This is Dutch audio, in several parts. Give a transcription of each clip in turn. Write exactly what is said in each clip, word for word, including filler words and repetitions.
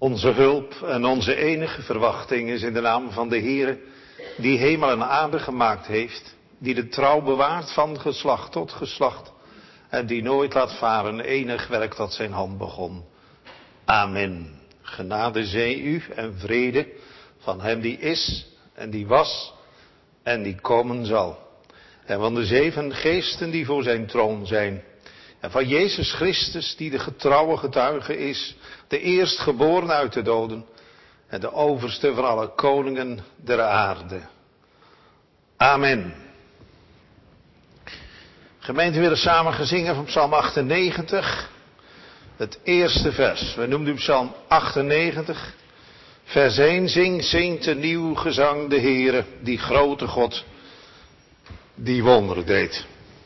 Onze hulp en onze enige verwachting is in de naam van de Heere, die hemel en aarde gemaakt heeft, die de trouw bewaart van geslacht tot geslacht en die nooit laat varen enig werk dat zijn hand begon. Amen. Genade zij u en vrede van hem die is en die was en die komen zal. En van de zeven geesten die voor zijn troon zijn. En van Jezus Christus die de getrouwe getuige is, de eerstgeboren uit de doden en de overste van alle koningen der aarde. Amen. Gemeente, we willen samen gezingen van Psalm achtennegentig, het eerste vers. We noemen nu Psalm achtennegentig, vers één. Zing, zingt een nieuw gezang de Heere, die grote God, die wonderen deed.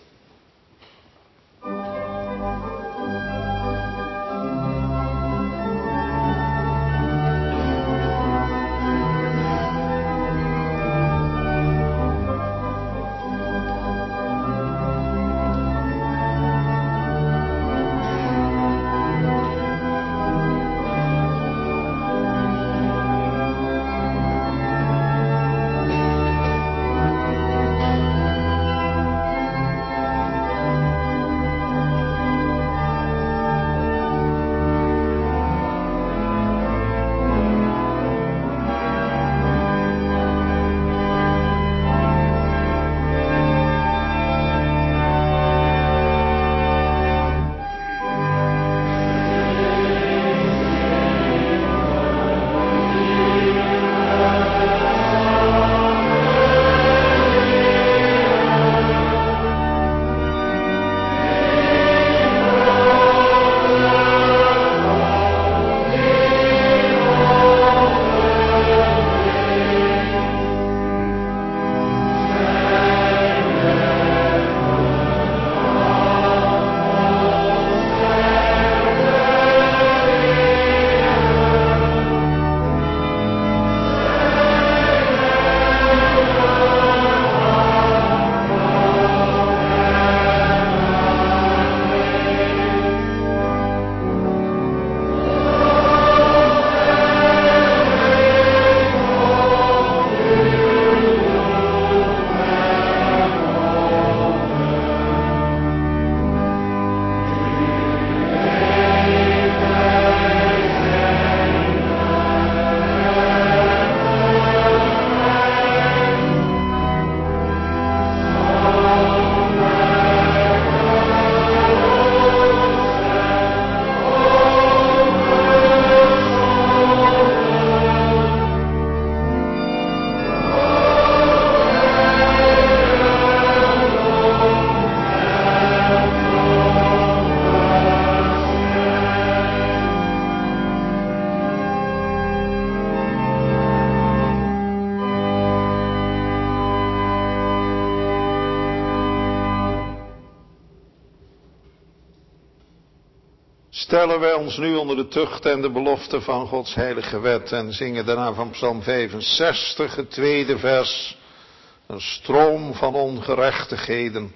Stellen wij ons nu onder de tucht en de belofte van Gods heilige wet en zingen daarna van Psalm vijfenzestig, het tweede vers. Een stroom van ongerechtigheden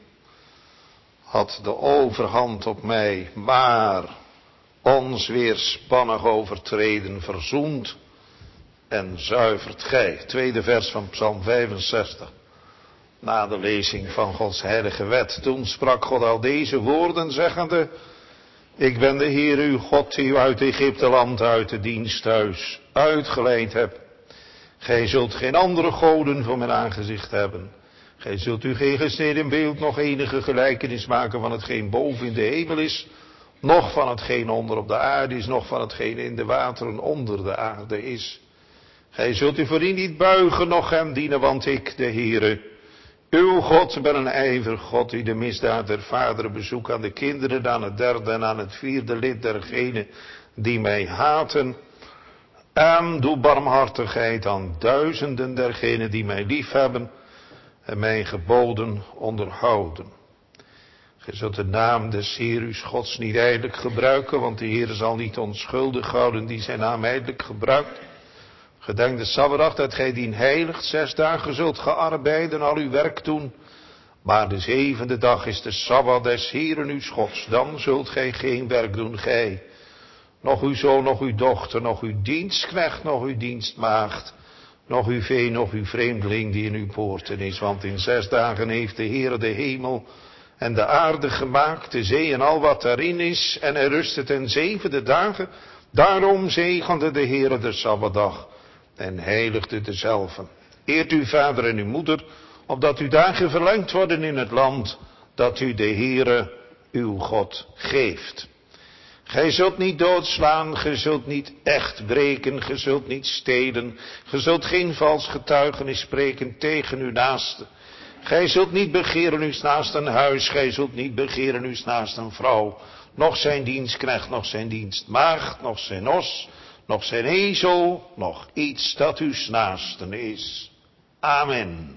had de overhand op mij, maar ons weerspannig overtreden verzoent en zuivert gij. Tweede vers van Psalm vijfenzestig. Na de lezing van Gods heilige wet. Toen sprak God al deze woorden zeggende: Ik ben de Heer uw God die u uit Egypte land, uit de diensthuis uitgeleid hebt. Gij zult geen andere goden voor mijn aangezicht hebben. Gij zult u geen gesneden beeld, nog enige gelijkenis maken van hetgeen boven in de hemel is, noch van hetgeen onder op de aarde is, noch van hetgeen in de wateren onder de aarde is. Gij zult u voor die niet buigen, noch hem dienen, want ik, de Heere, uw God, ben een ijverig God die de misdaad der vaderen bezoekt aan de kinderen, aan het derde en aan het vierde lid dergenen die mij haten. En doe barmhartigheid aan duizenden dergenen die mij liefhebben en mijn geboden onderhouden. Gij zult de naam des Heer uws Gods niet ijdelijk gebruiken, want de Heer zal niet onschuldig houden die zijn naam ijdelijk gebruikt. Gedenk de Sabbatdag dat gij dien heiligt, zes dagen zult gearbeiden, al uw werk doen. Maar de zevende dag is de Sabbat des Heeren uws Gods, dan zult gij geen werk doen, gij, nog uw zoon, nog uw dochter, nog uw dienstknecht, nog uw dienstmaagd, nog uw vee, nog uw vreemdeling die in uw poorten is. Want in zes dagen heeft de Heere de hemel en de aarde gemaakt, de zee en al wat daarin is, en hij rustte ten zevende dagen. Daarom zegende de Heere de Sabbatdag en heiligde dezelve. Eert uw vader en uw moeder, opdat uw dagen verlengd worden in het land dat u de Heere uw God geeft. Gij zult niet doodslaan, gij zult niet echt breken, gij zult niet stelen, gij zult geen vals getuigenis spreken tegen uw naaste. Gij zult niet begeren uw naast een huis, gij zult niet begeren uw naast een vrouw, nog zijn dienstknecht, nog zijn dienstmaagd, nog zijn os, nog zijn ezel, nog iets dat uw naasten is. Amen.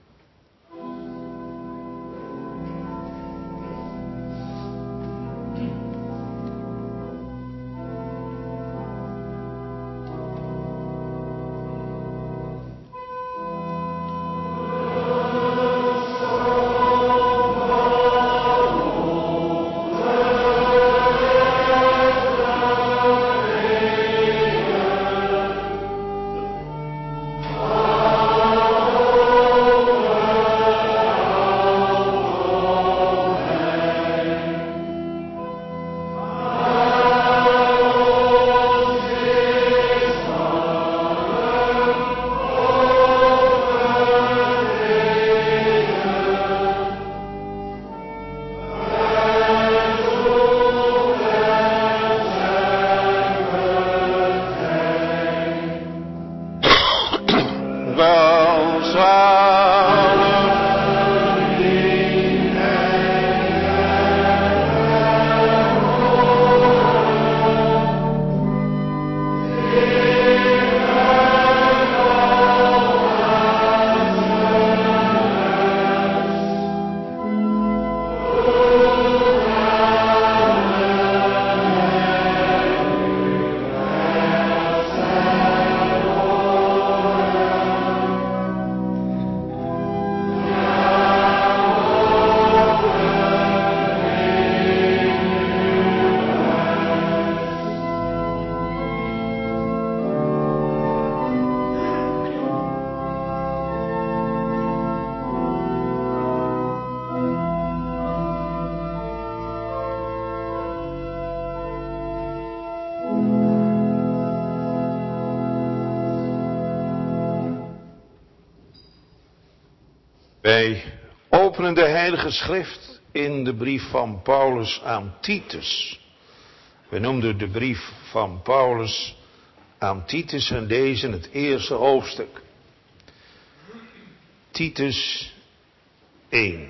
Wij openen de Heilige Schrift in de brief van Paulus aan Titus. We noemden de brief van Paulus aan Titus en lezen het eerste hoofdstuk. Titus één.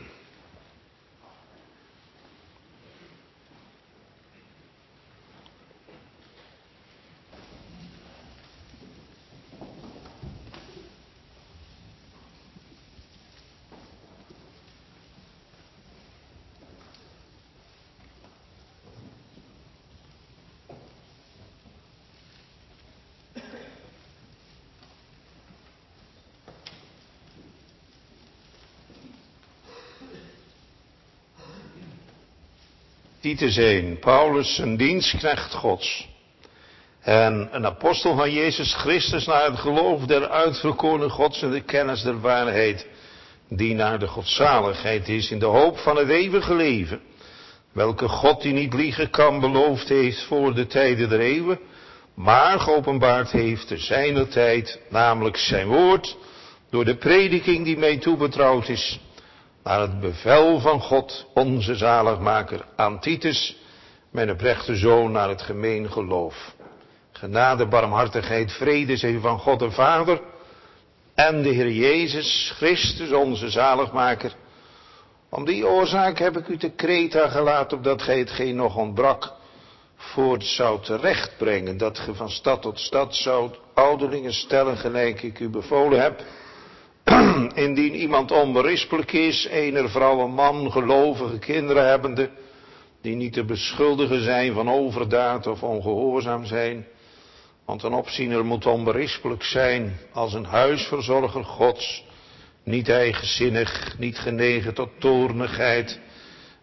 Titus één, Paulus, een dienstknecht Gods en een apostel van Jezus Christus naar het geloof der uitverkoren Gods en de kennis der waarheid, die naar de godzaligheid is in de hoop van het eeuwige leven, welke God die niet liegen kan beloofd heeft voor de tijden der eeuwen, maar geopenbaard heeft te zijner tijd, namelijk zijn woord, door de prediking die mij toebetrouwd is, naar het bevel van God, onze zaligmaker, aan Titus, mijn oprechte zoon, naar het gemeen geloof. Genade, barmhartigheid, vrede zij van God de Vader en de Heer Jezus Christus, onze zaligmaker. Om die oorzaak heb ik u te Kreta gelaten, opdat gij hetgeen nog ontbrak voort zou terechtbrengen, dat ge van stad tot stad zoudt ouderlingen stellen, gelijk ik u bevolen heb. Indien iemand onberispelijk is, ener vrouw, een man, gelovige kinderen hebbende, die niet te beschuldigen zijn van overdaad of ongehoorzaam zijn. Want een opziener moet onberispelijk zijn als een huisverzorger Gods, niet eigenzinnig, niet genegen tot toornigheid,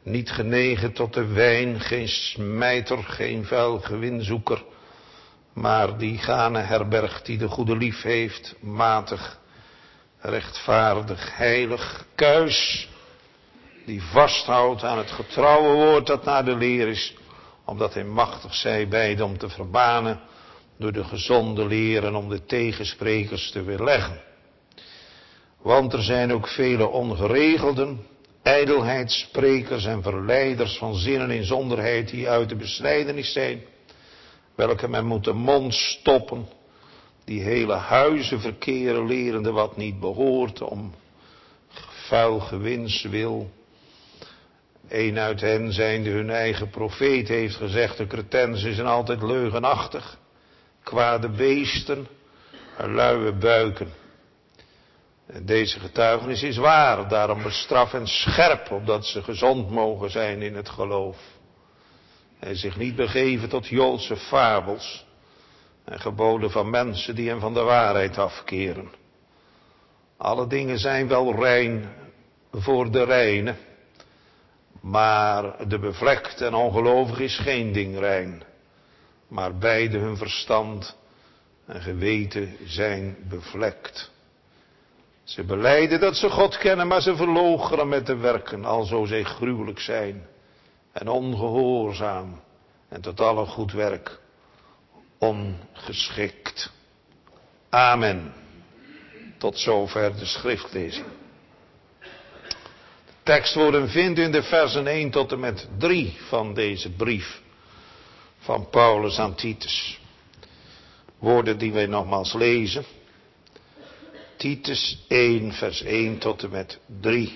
Niet genegen tot de wijn, geen smijter, geen vuil gewinzoeker, maar die gane herbergt die de goede lief heeft, matig, rechtvaardig, heilig, kuis, die vasthoudt aan het getrouwe woord dat naar de leer is, omdat hij machtig zij beide om te verbanen door de gezonde leer en om de tegensprekers te weerleggen. Want er zijn ook vele ongeregelden, ijdelheidssprekers en verleiders van zinnen in zonderheid die uit de besnijdenis zijn, welke men moet de mond stoppen, die hele huizen verkeren, lerende wat niet behoort, om vuil gewins wil. Een uit hen zijnde hun eigen profeet heeft gezegd, de cretensen zijn altijd leugenachtig, kwade beesten, luie buiken. En deze getuigenis is waar, daarom bestraf en scherp, opdat ze gezond mogen zijn in het geloof. En zich niet begeven tot Joodse fabels en geboden van mensen die hen van de waarheid afkeren. Alle dingen zijn wel rein voor de reine, maar de bevlekt en ongelovig is geen ding rein. Maar beide hun verstand en geweten zijn bevlekt. Ze belijden dat ze God kennen, maar ze verloochenen met de werken, alzo zij gruwelijk zijn en ongehoorzaam en tot alle goed werk ongeschikt. Amen. Tot zover de schriftlezing. De tekstwoorden vindt u in de versen één tot en met drie van deze brief van Paulus aan Titus. Woorden die wij nogmaals lezen. Titus één vers één tot en met drie.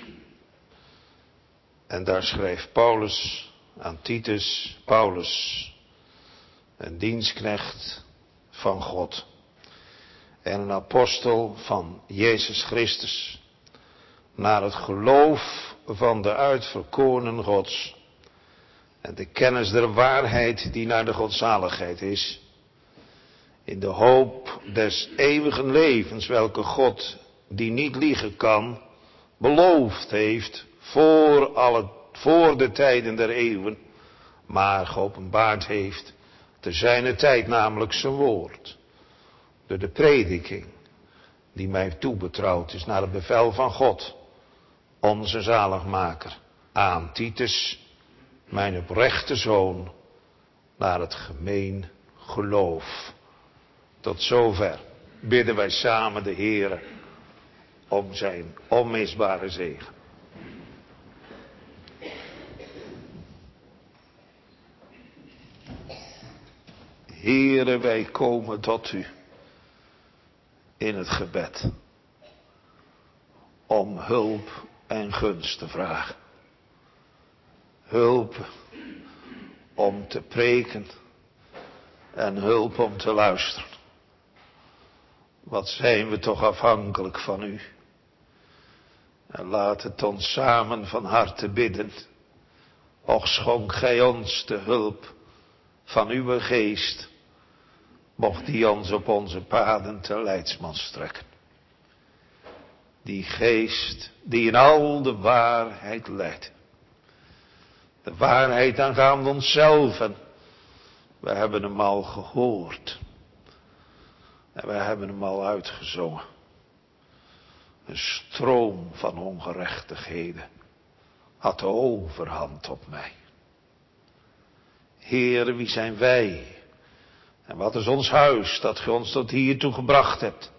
En daar schrijft Paulus aan Titus, Paulus, een dienstknecht van God en een apostel van Jezus Christus, naar het geloof van de uitverkorenen Gods en de kennis der waarheid die naar de godzaligheid is, in de hoop des eeuwigen levens, welke God, die niet liegen kan, beloofd heeft voor, alle, voor de tijden der eeuwen, maar geopenbaard heeft te zijner tijd, namelijk zijn woord, door de prediking die mij toebetrouwd is naar het bevel van God, onze zaligmaker, aan Titus, mijn oprechte zoon, naar het gemeen geloof. Tot zover bidden wij samen de Heere om zijn onmisbare zegen. Heere, wij komen tot u in het gebed om hulp en gunst te vragen. Hulp om te preken en hulp om te luisteren. Wat zijn we toch afhankelijk van u. En laat het ons samen van harte bidden. Och, schonk gij ons de hulp van uw geest. Mocht die ons op onze paden te leidsman strekken. Die geest die in al de waarheid leidt. De waarheid aangaande onszelf. En we hebben hem al gehoord. En we hebben hem al uitgezongen. Een stroom van ongerechtigheden had de overhand op mij. Heere, wie zijn wij? En wat is ons huis dat ge ons tot hiertoe gebracht hebt?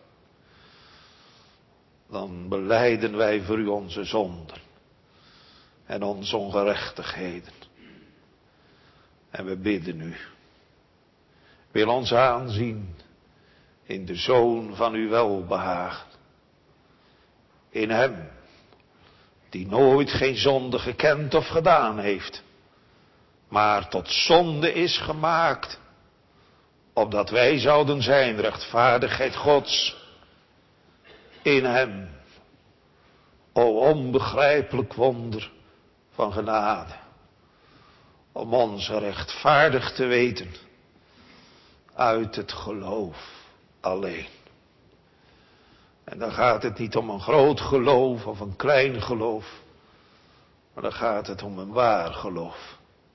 Dan belijden wij voor u onze zonden en onze ongerechtigheden. En we bidden u. Wil ons aanzien in de Zoon van uw welbehagen. In hem, die nooit geen zonde gekend of gedaan heeft, maar tot zonde is gemaakt, opdat wij zouden zijn rechtvaardigheid Gods. In hem, o onbegrijpelijk wonder van genade, om ons rechtvaardig te weten uit het geloof alleen. En dan gaat het niet om een groot geloof of een klein geloof, Maar dan gaat het om een waar geloof.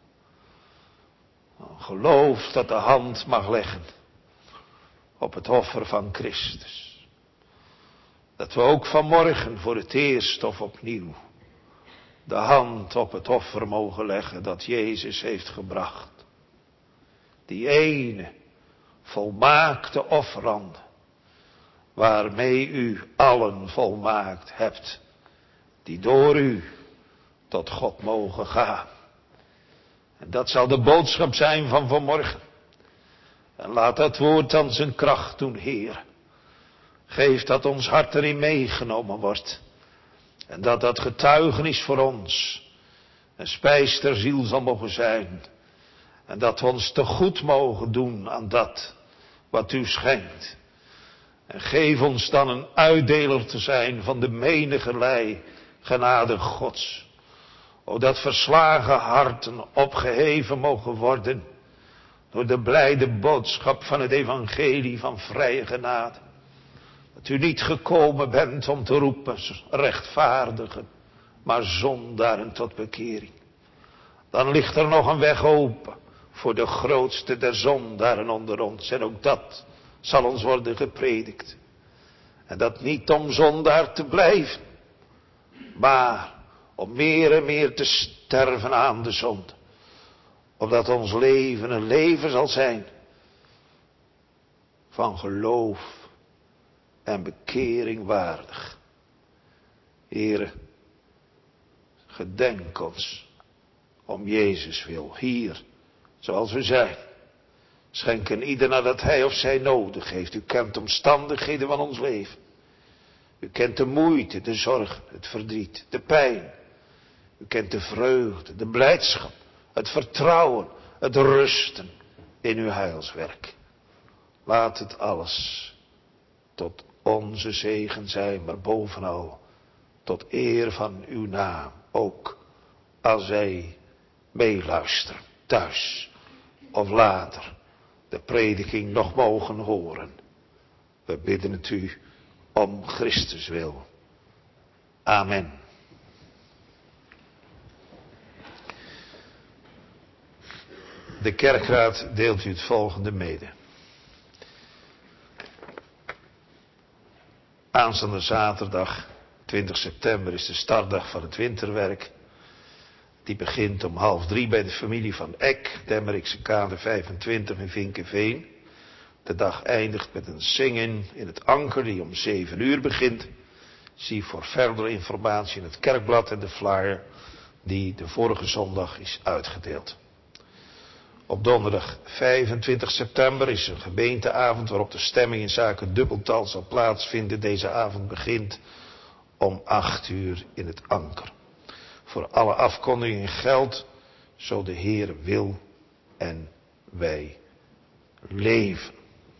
Een geloof dat de hand mag leggen op het offer van Christus. Dat we ook vanmorgen voor het eerst of opnieuw de hand op het offer mogen leggen dat Jezus heeft gebracht. Die ene volmaakte offerande, waarmee u allen volmaakt hebt, die door u tot God mogen gaan. En dat zal de boodschap zijn van vanmorgen. En laat dat woord dan zijn kracht doen, Heer. Geef dat ons hart erin meegenomen wordt. En dat dat getuigenis voor ons een spijs ter ziel zal mogen zijn. En dat we ons te goed mogen doen aan dat wat u schenkt. En geef ons dan een uitdeler te zijn van de menigerlei genade Gods. O, dat verslagen harten opgeheven mogen worden door de blijde boodschap van het evangelie van vrije genade. Dat u niet gekomen bent om te roepen rechtvaardigen, maar zondaren tot bekering. Dan ligt er nog een weg open voor de grootste der zondaren onder ons. En ook dat zal ons worden gepredikt. En dat niet om zondaar te blijven, maar om meer en meer te sterven aan de zonde. Opdat ons leven een leven zal zijn van geloof en bekering waardig. Heere, gedenk ons om Jezus wil, hier, zoals we zijn. Schenk een ieder nadat hij of zij nodig heeft. U kent de omstandigheden van ons leven. U kent de moeite, de zorg, het verdriet, de pijn. U kent de vreugde, de blijdschap, het vertrouwen, het rusten in uw heilswerk. Laat het alles tot onze zegen zijn, maar bovenal tot eer van uw naam. Ook als wij meeluisteren, thuis of later, de prediking nog mogen horen. We bidden het u om Christus wil. Amen. De kerkraad deelt u het volgende mede. Aanstaande zaterdag, twintig september, is de startdag van het winterwerk. Die begint om half drie bij de familie van Eck, Demmerikse kade vijfentwintig in Vinkeveen. De dag eindigt met een zingen in het Anker die om zeven uur begint. Zie voor verdere informatie in het kerkblad en de flyer die de vorige zondag is uitgedeeld. Op donderdag vijfentwintig september is een gemeenteavond waarop de stemming in zaken dubbeltal zal plaatsvinden. Deze avond begint om acht uur in het Anker. Voor alle afkondigingen geldt, zo de Heer wil en wij leven.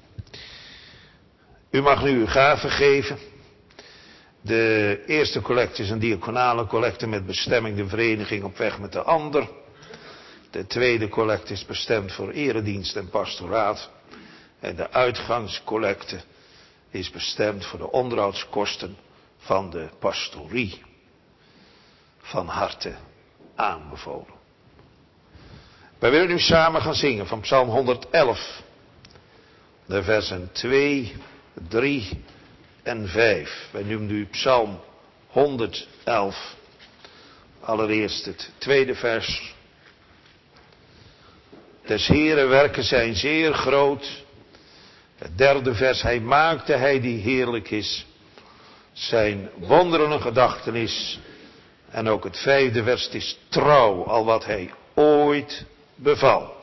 U mag nu uw gaven geven. De eerste collecte is een diaconale collecte met bestemming de vereniging op weg met de ander. De tweede collecte is bestemd voor eredienst en pastoraat. En de uitgangscollecte is bestemd voor de onderhoudskosten van de pastorie. Van harte aanbevolen. Wij willen nu samen gaan zingen van Psalm honderd-elf. De versen twee, drie en vijf. Wij noemen nu Psalm honderd-elf. Allereerst het tweede vers. Des Heeren werken zijn zeer groot. Het derde vers. Hij maakte hij die heerlijk is. Zijn wonderende gedachtenis. En ook het vijfde vers. Het is trouw al wat hij ooit beval.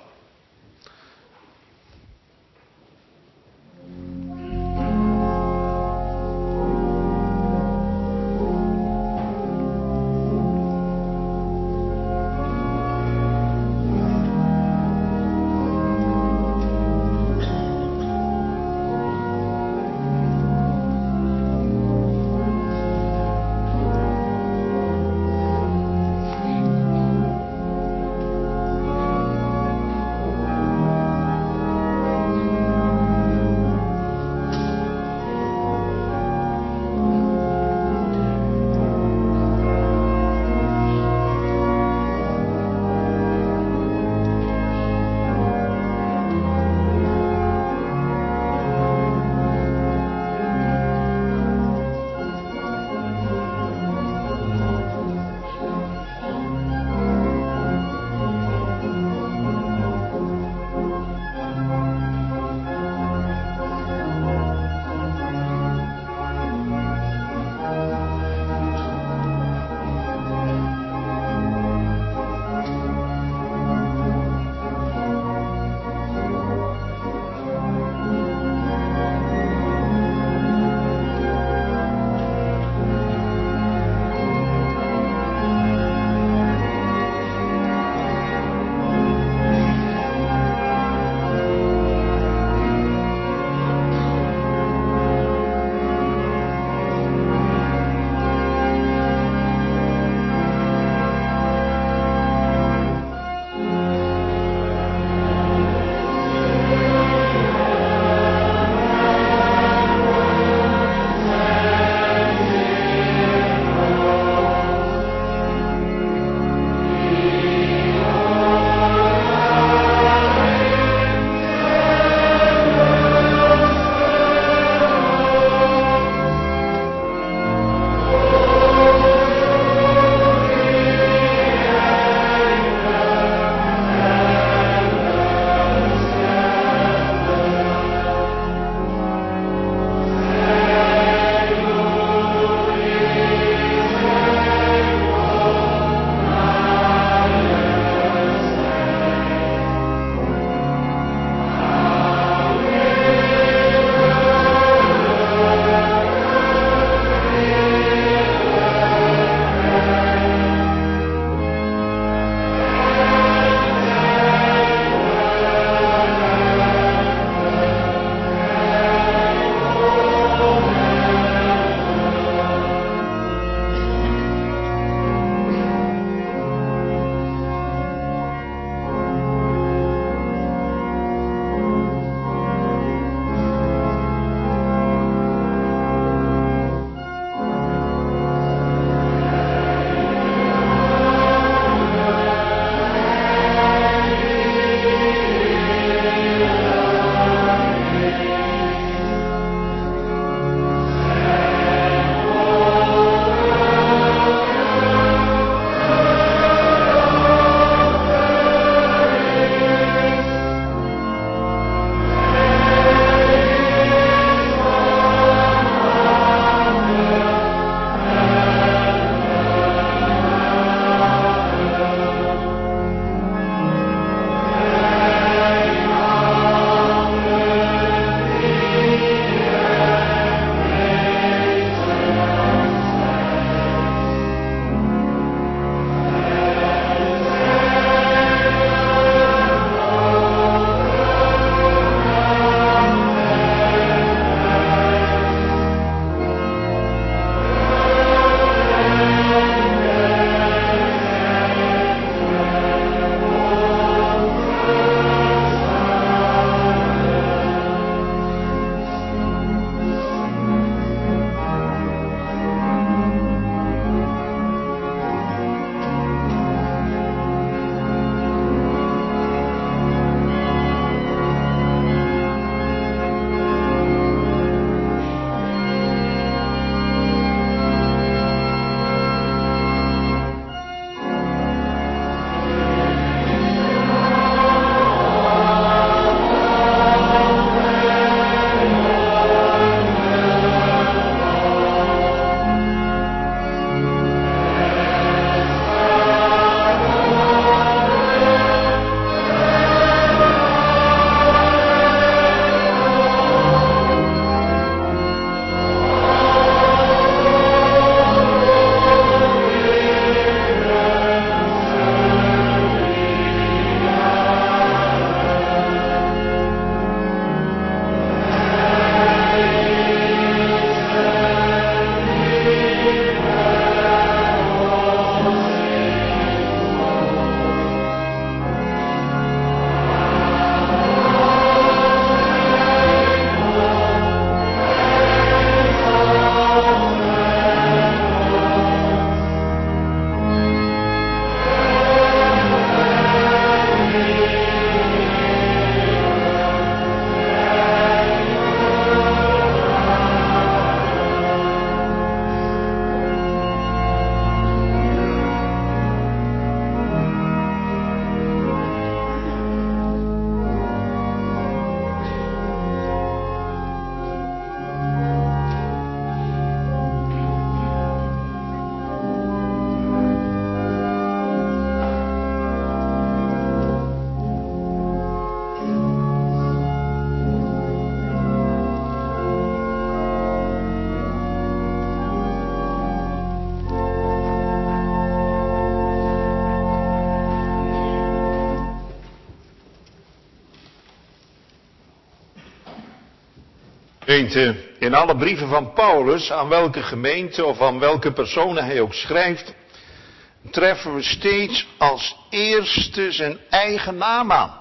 Gemeente, in alle brieven van Paulus, aan welke gemeente of aan welke personen hij ook schrijft, treffen we steeds als eerste zijn eigen naam aan.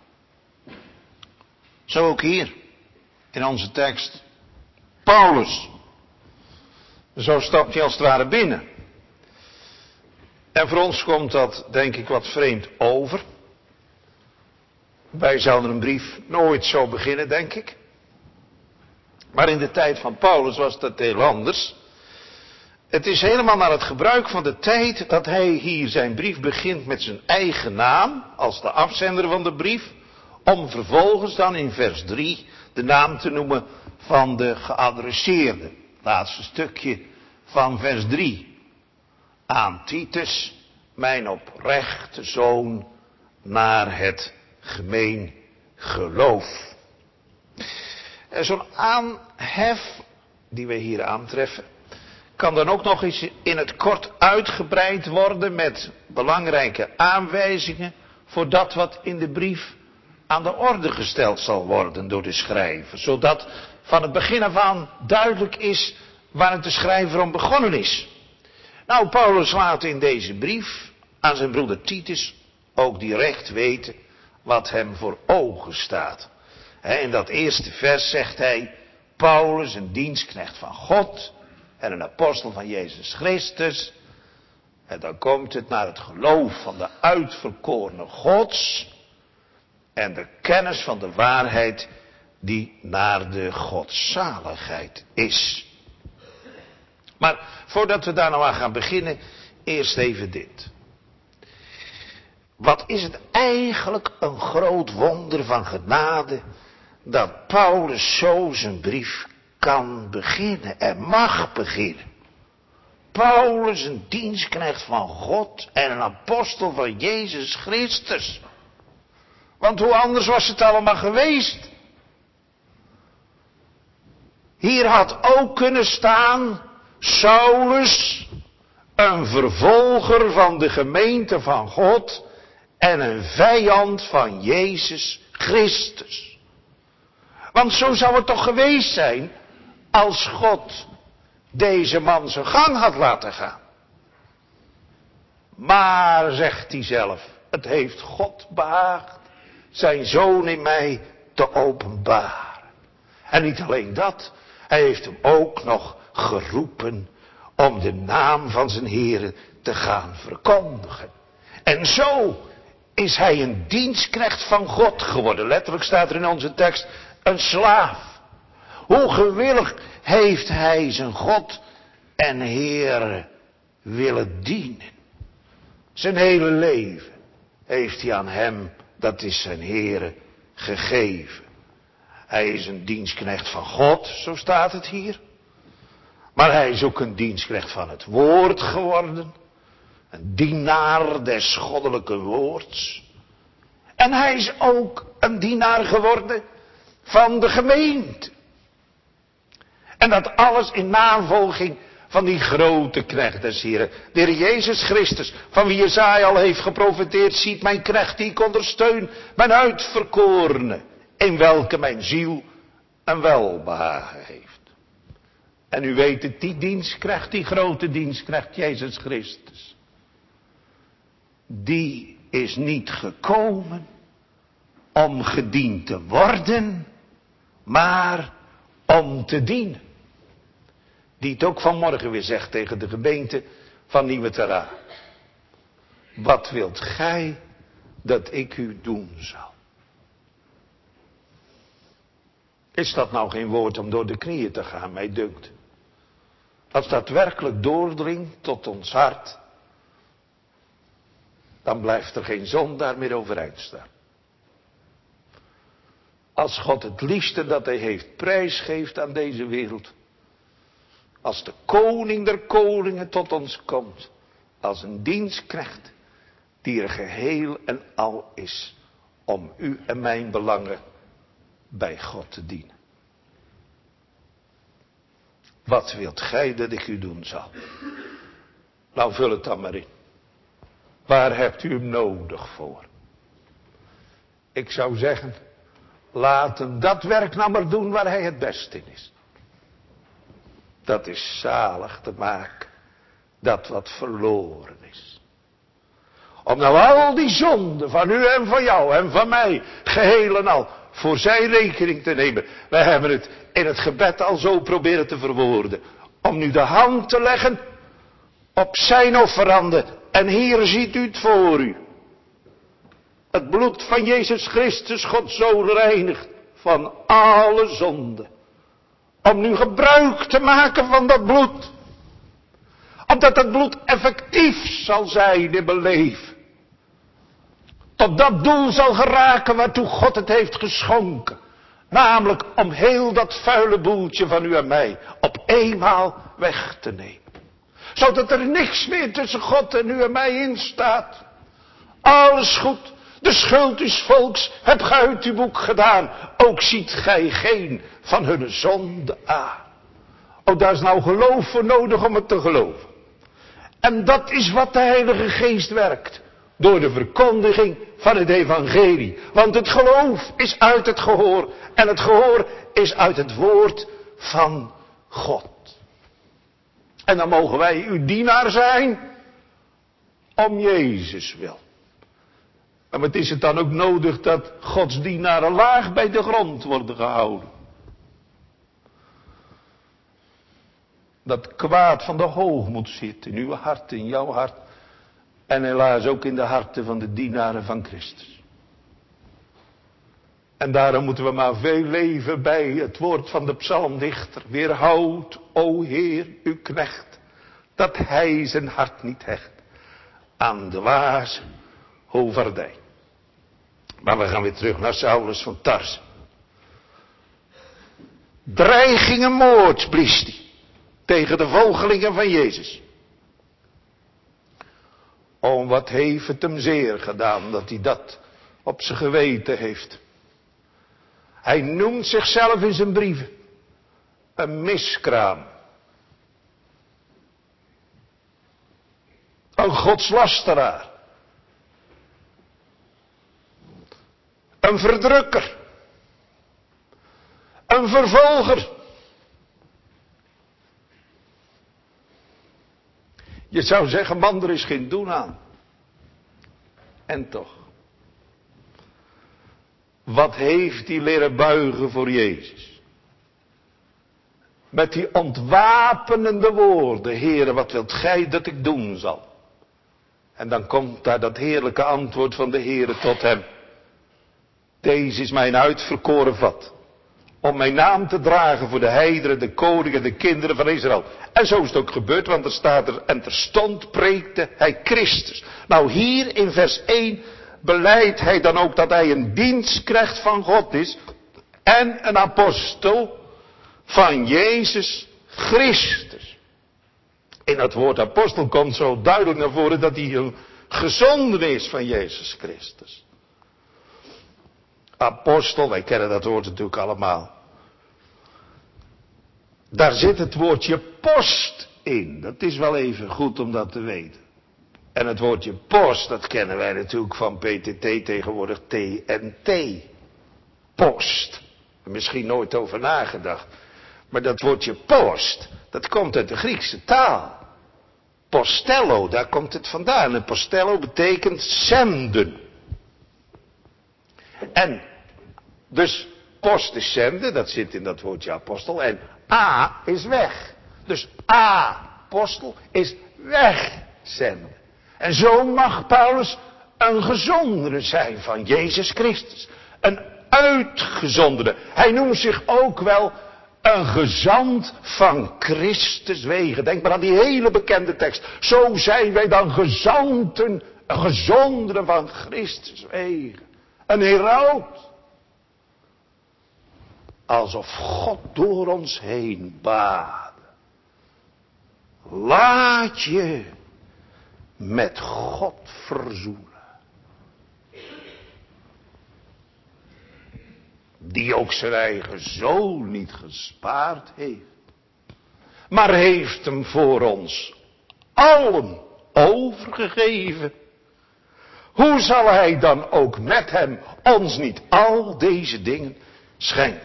Zo ook hier, in onze tekst. Paulus. Zo stapt hij als het ware binnen. En voor ons komt dat, denk ik, wat vreemd over. Wij zouden een brief nooit zo beginnen, denk ik. Maar in de tijd van Paulus was dat heel anders. Het is helemaal naar het gebruik van de tijd dat hij hier zijn brief begint met zijn eigen naam, als de afzender van de brief, om vervolgens dan in vers drie de naam te noemen van de geadresseerde. Laatste stukje van vers drie. Aan Titus, mijn oprechte zoon, naar het gemeen geloof. En zo'n aanhef die we hier aantreffen, kan dan ook nog eens in het kort uitgebreid worden met belangrijke aanwijzingen voor dat wat in de brief aan de orde gesteld zal worden door de schrijver. Zodat van het begin af aan duidelijk is waar het de schrijver om begonnen is. Nou, Paulus laat in deze brief aan zijn broeder Titus ook direct weten wat hem voor ogen staat. In dat eerste vers zegt hij, Paulus, een dienstknecht van God en een apostel van Jezus Christus. En dan komt het naar het geloof van de uitverkorene Gods en de kennis van de waarheid die naar de godzaligheid is. Maar voordat we daar nou aan gaan beginnen, eerst even dit. Wat is het eigenlijk een groot wonder van genade dat Paulus zo zijn brief kan beginnen en mag beginnen. Paulus, een dienstknecht van God en een apostel van Jezus Christus. Want hoe anders was het allemaal geweest? Hier had ook kunnen staan Saulus, een vervolger van de gemeente van God en een vijand van Jezus Christus. Want zo zou het toch geweest zijn als God deze man zijn gang had laten gaan. Maar, zegt hij zelf, het heeft God behaagd zijn zoon in mij te openbaren. En niet alleen dat, hij heeft hem ook nog geroepen om de naam van zijn Heere te gaan verkondigen. En zo is hij een dienstknecht van God geworden. Letterlijk staat er in onze tekst, een slaaf. Hoe gewillig heeft hij zijn God en Heere willen dienen. Zijn hele leven heeft hij aan hem, dat is zijn Heere, gegeven. Hij is een dienstknecht van God, zo staat het hier. Maar hij is ook een dienstknecht van het woord geworden. Een dienaar des goddelijke woords. En hij is ook een dienaar geworden van de gemeente. En dat alles in navolging van die grote knecht des Heren, de Heer Jezus Christus, van wie Jesaja al heeft geprofeteerd, ziet mijn knecht die ik ondersteun, mijn uitverkorene, in welke mijn ziel een welbehagen heeft. En u weet het, die dienstknecht, die grote dienstknecht, Jezus Christus, die is niet gekomen om gediend te worden, maar om te dienen. Die het ook vanmorgen weer zegt tegen de gemeente van Nieuwe Terra. Wat wilt gij dat ik u doen zal? Is dat nou geen woord om door de knieën te gaan, mij dunkt? Als dat werkelijk doordringt tot ons hart, dan blijft er geen zondaar meer overeind staan. Als God het liefste dat hij heeft prijs geeft aan deze wereld. Als de koning der koningen tot ons komt. Als een dienstknecht die er geheel en al is om u en mijn belangen bij God te dienen. Wat wilt gij dat ik u doen zal? Nou, vul het dan maar in. Waar hebt u hem nodig voor? Ik zou zeggen, Laat hem dat werk nou maar doen waar hij het best in is. Dat is zalig te maken. Dat wat verloren is. Om nou al die zonden van u en van jou en van mij, geheel en al, voor zijn rekening te nemen. Wij hebben het in het gebed al zo proberen te verwoorden. Om nu de hand te leggen op zijn offerande. En hier ziet u het voor u. Het bloed van Jezus Christus, Gods Zoon, reinigt van alle zonden. Om nu gebruik te maken van dat bloed. Opdat dat bloed effectief zal zijn in mijn leven. Tot dat doel zal geraken waartoe God het heeft geschonken. Namelijk om heel dat vuile boeltje van u en mij op eenmaal weg te nemen. Zodat er niks meer tussen God en u en mij in staat. Alles goed. De schuld is volks, heb gij uit uw boek gedaan. Ook ziet gij geen van hun zonde aan. Oh, daar is nou geloof voor nodig om het te geloven. En dat is wat de Heilige Geest werkt. Door de verkondiging van het evangelie. Want het geloof is uit het gehoor. En het gehoor is uit het woord van God. En dan mogen wij uw dienaar zijn. Om Jezus wil. Maar wat is het dan ook nodig dat Gods dienaren laag bij de grond worden gehouden? Dat kwaad van de hoogmoed zit in uw hart, in jouw hart. En helaas ook in de harten van de dienaren van Christus. En daarom moeten we maar veel leven bij het woord van de psalmdichter. Weerhoud, o Heer, uw knecht, dat hij zijn hart niet hecht aan de dwaze hovaardij. Maar we gaan weer terug naar Saulus van Tarsen. Dreigingen moord blies hij tegen de volgelingen van Jezus. Oh, wat heeft het hem zeer gedaan dat hij dat op zijn geweten heeft. Hij noemt zichzelf in zijn brieven een miskraam. Een godslasteraar. Een verdrukker. Een vervolger. Je zou zeggen, man, er is geen doen aan. En toch. Wat heeft hij leren buigen voor Jezus? Met die ontwapenende woorden. Heere, wat wilt gij dat ik doen zal? En dan komt daar dat heerlijke antwoord van de Heere tot hem. Deze is mijn uitverkoren vat. Om mijn naam te dragen voor de heideren, de koningen, de kinderen van Israël. En zo is het ook gebeurd, want er staat er, en terstond preekte hij Christus. Nou, hier in vers één beleidt hij dan ook dat hij een dienstknecht van God is. En een apostel van Jezus Christus. In dat woord apostel komt zo duidelijk naar voren dat hij een gezondene is van Jezus Christus. Apostel, wij kennen dat woord natuurlijk allemaal. Daar zit het woordje post in. Dat is wel even goed om dat te weten. En het woordje post, dat kennen wij natuurlijk van P T T tegenwoordig, T N T. Post. Misschien nooit over nagedacht. Maar dat woordje post, dat komt uit de Griekse taal. Postello, daar komt het vandaan. En postello betekent zenden. En dus post is zenden, dat zit in dat woordje apostel. En a is weg. Dus apostel is wegzenden. En zo mag Paulus een gezondene zijn van Jezus Christus. Een uitgezondene. Hij noemt zich ook wel een gezant van Christus wegen. Denk maar aan die hele bekende tekst. Zo zijn wij dan gezanten, een gezondene van Christus wegen. Een heraut. Alsof God door ons heen baadde. Laat je met God verzoenen. Die ook zijn eigen zoon niet gespaard heeft. Maar heeft hem voor ons allen overgegeven. hoe zal hij dan ook met hem ons niet al deze dingen schenken?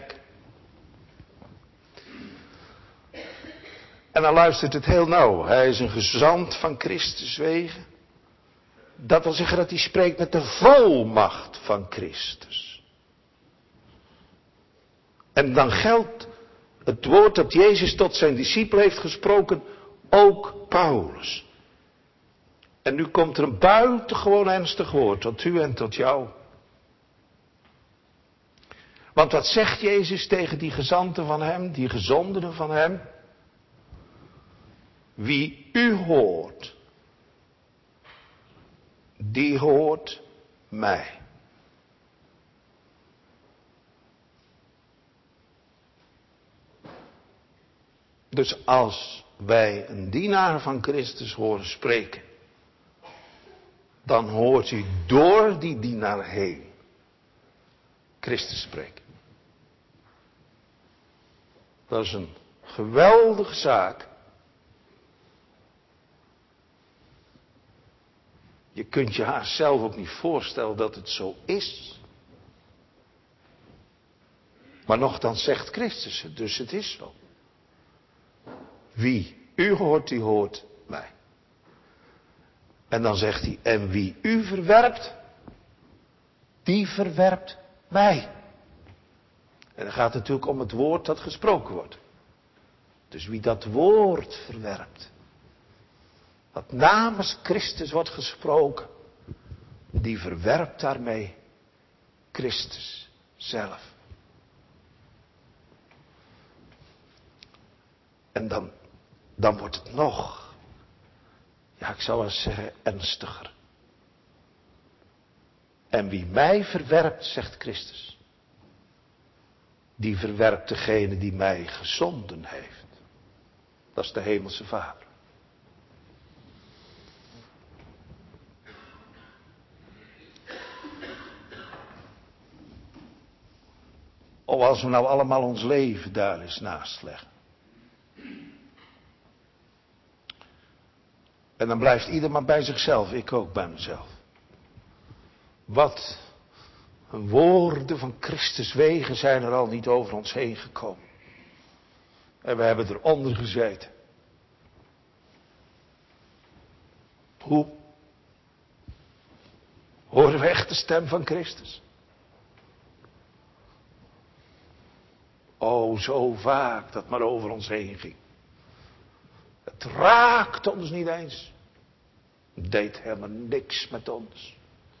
En dan luistert het heel nauw. Hij is een gezant van Christus wegen. Dat wil zeggen dat hij spreekt met de volmacht van Christus. En dan geldt het woord dat Jezus tot zijn discipel heeft gesproken, ook Paulus. En nu komt er een buitengewoon ernstig woord tot u en tot jou. Want wat zegt Jezus tegen die gezanten van hem, die gezondenen van hem? Wie u hoort, die hoort mij. Dus als wij een dienaar van Christus horen spreken, dan hoort u door die dienaar heen Christus spreken. Dat is een geweldige zaak. Je kunt je haar zelf ook niet voorstellen dat het zo is. Maar nochtans zegt Christus het, dus het is zo. Wie u hoort, die hoort mij. En dan zegt hij, en wie u verwerpt, die verwerpt mij. En dan gaat het natuurlijk om het woord dat gesproken wordt. Dus wie dat woord verwerpt, wat namens Christus wordt gesproken, die verwerpt daarmee Christus zelf. En dan, dan wordt het nog, ja ik zou wel zeggen, ernstiger. En wie mij verwerpt, zegt Christus, die verwerpt degene die mij gezonden heeft. Dat is de hemelse Vader. Oh, als we nou allemaal ons leven daar eens naast leggen. En dan blijft ieder maar bij zichzelf, ik ook bij mezelf. Wat een woorden van Christus wegen zijn er al niet over ons heen gekomen. En we hebben eronder gezeten. Hoe? Horen we echt de stem van Christus? Oh, zo vaak dat maar over ons heen ging. Het raakte ons niet eens. Het deed helemaal niks met ons.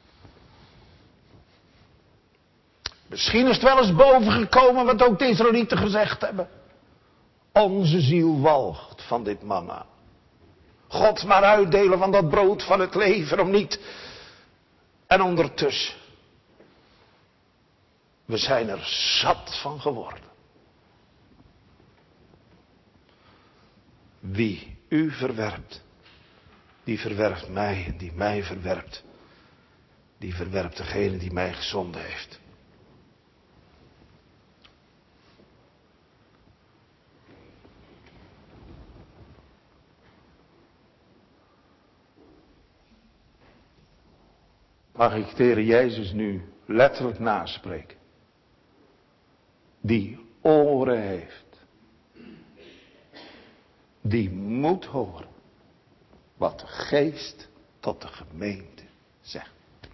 Misschien is het wel eens bovengekomen wat ook de Israëlieten gezegd hebben. Onze ziel walgt van dit manna. God maar uitdelen van dat brood van het leven om niet. En ondertussen. We zijn er zat van geworden. Wie u verwerpt, die verwerpt mij. En die mij verwerpt, die verwerpt degene die mij gezonden heeft. Mag ik de Heer Jezus nu letterlijk naspreken? Die oren heeft. Die moet horen wat de geest tot de gemeente zegt.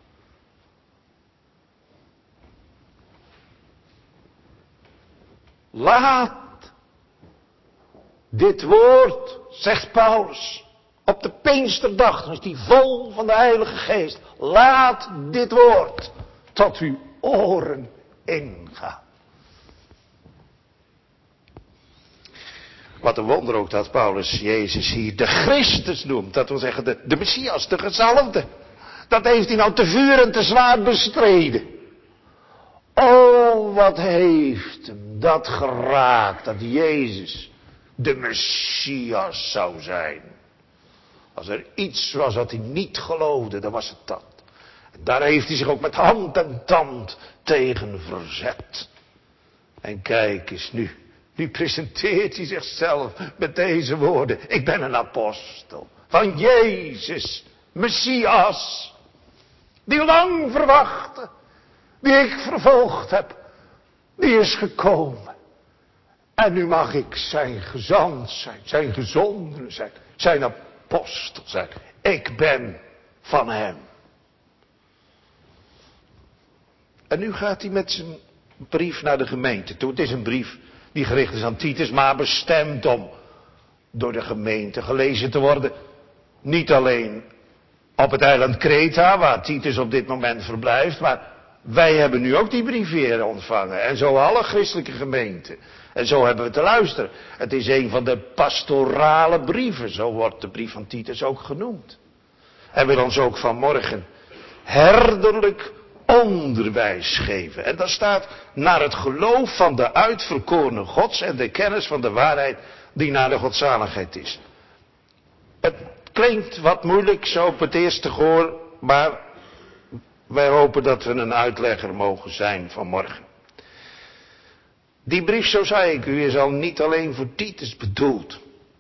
Laat dit woord, zegt Paulus, op de Pinksterdag, dan is die vol van de Heilige Geest. Laat dit woord tot uw oren ingaan. Wat een wonder ook dat Paulus Jezus hier de Christus noemt. Dat wil zeggen de, de Messias, de gezalfde. Dat heeft hij nou te vuur en te zwaar bestreden. Oh, wat heeft hem dat geraakt, dat Jezus de Messias zou zijn. Als er iets was wat hij niet geloofde, dan was het dat. En daar heeft hij zich ook met hand en tand tegen verzet. En kijk eens nu. Nu presenteert hij zichzelf met deze woorden. Ik ben een apostel van Jezus, Messias. Die lang verwachte, die ik vervolgd heb, die is gekomen. En nu mag ik zijn gezant zijn, zijn gezonden zijn, zijn apostel zijn. Ik ben van hem. En nu gaat hij met zijn brief naar de gemeente toe. Het is een brief die gericht is aan Titus, maar bestemd om door de gemeente gelezen te worden. Niet alleen op het eiland Kreta, waar Titus op dit moment verblijft, maar wij hebben nu ook die brief weer ontvangen. En zo alle christelijke gemeenten. En zo hebben we te luisteren. Het is een van de pastorale brieven, zo wordt de brief van Titus ook genoemd. Hij wil ons ook vanmorgen herderlijk onderwijs geven. En dat staat naar het geloof van de uitverkorene Gods en de kennis van de waarheid die naar de godzaligheid is. Het klinkt wat moeilijk zo op het eerste gehoor, maar wij hopen dat we een uitlegger mogen zijn vanmorgen. Die brief, zo zei ik u, is al niet alleen voor Titus bedoeld.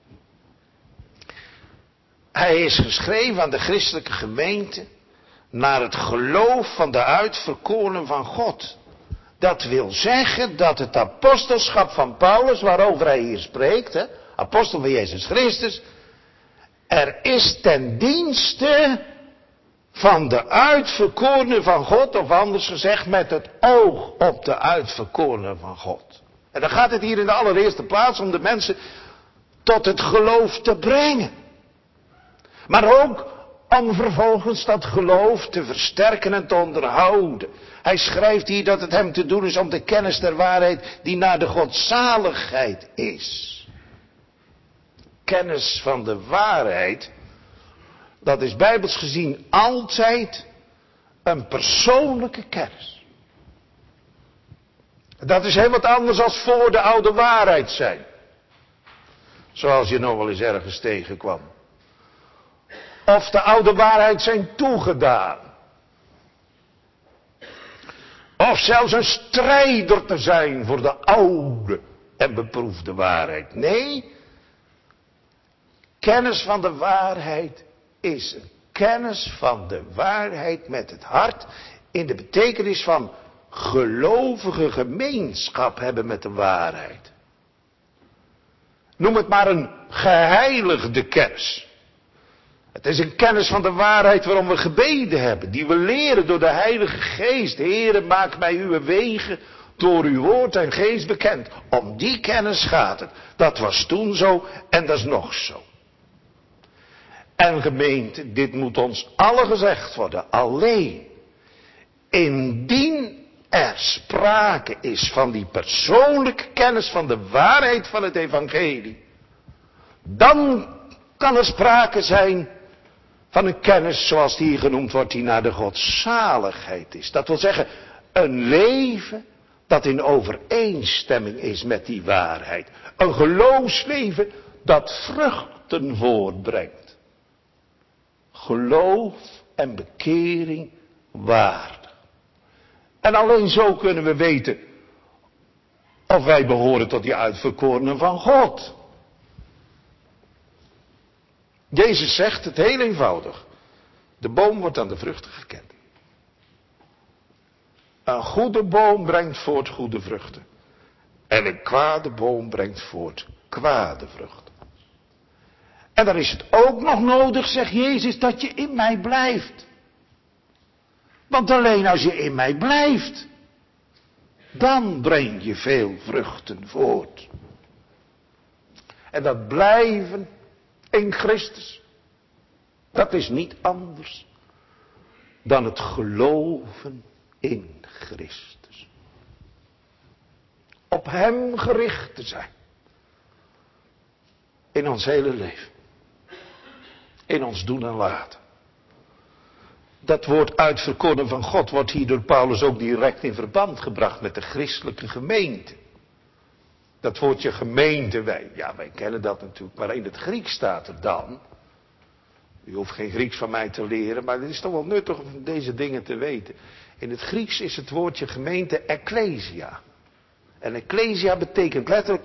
Hij is geschreven aan de christelijke gemeente naar het geloof van de uitverkorenen van God. Dat wil zeggen dat het apostelschap van Paulus, waarover hij hier spreekt, hè, apostel van Jezus Christus, er is ten dienste van de uitverkorenen van God, of anders gezegd met het oog op de uitverkorenen van God. En dan gaat het hier in de allereerste plaats om de mensen tot het geloof te brengen. Maar ook om vervolgens dat geloof te versterken en te onderhouden. Hij schrijft hier dat het hem te doen is om de kennis der waarheid die naar de godzaligheid is. Kennis van de waarheid, dat is bijbels gezien altijd een persoonlijke kennis. Dat is heel wat anders als voor de oude waarheid zijn. Zoals je nog wel eens ergens tegenkwam. Of de oude waarheid zijn toegedaan. Of zelfs een strijder te zijn voor de oude en beproefde waarheid. Nee, kennis van de waarheid is een kennis van de waarheid met het hart in de betekenis van gelovige gemeenschap hebben met de waarheid. Noem het maar een geheiligde kennis. Het is een kennis van de waarheid waarom we gebeden hebben, die we leren door de Heilige Geest. Heere, maak mij uw wegen door uw woord en geest bekend. Om die kennis gaat het. Dat was toen zo en dat is nog zo. En gemeente, dit moet ons alle gezegd worden. Alleen, indien er sprake is van die persoonlijke kennis van de waarheid van het evangelie, dan kan er sprake zijn van een kennis zoals die hier genoemd wordt, die naar de godzaligheid is. Dat wil zeggen, een leven dat in overeenstemming is met die waarheid. Een geloofsleven dat vruchten voortbrengt. Geloof en bekering waardig. En alleen zo kunnen we weten of wij behoren tot die uitverkorenen van God. Jezus zegt het heel eenvoudig. De boom wordt aan de vruchten gekend. Een goede boom brengt voort goede vruchten. En een kwade boom brengt voort kwade vruchten. En dan is het ook nog nodig, zegt Jezus, dat je in mij blijft. Want alleen als je in mij blijft, dan breng je veel vruchten voort. En dat blijven in Christus, dat is niet anders dan het geloven in Christus. Op hem gericht te zijn. In ons hele leven. In ons doen en laten. Dat woord uitverkoren van God wordt hier door Paulus ook direct in verband gebracht met de christelijke gemeente. Dat woordje gemeente, wij, ja wij kennen dat natuurlijk, maar in het Grieks staat er dan. U hoeft geen Grieks van mij te leren, maar het is toch wel nuttig om deze dingen te weten. In het Grieks is het woordje gemeente ecclesia. En ecclesia betekent letterlijk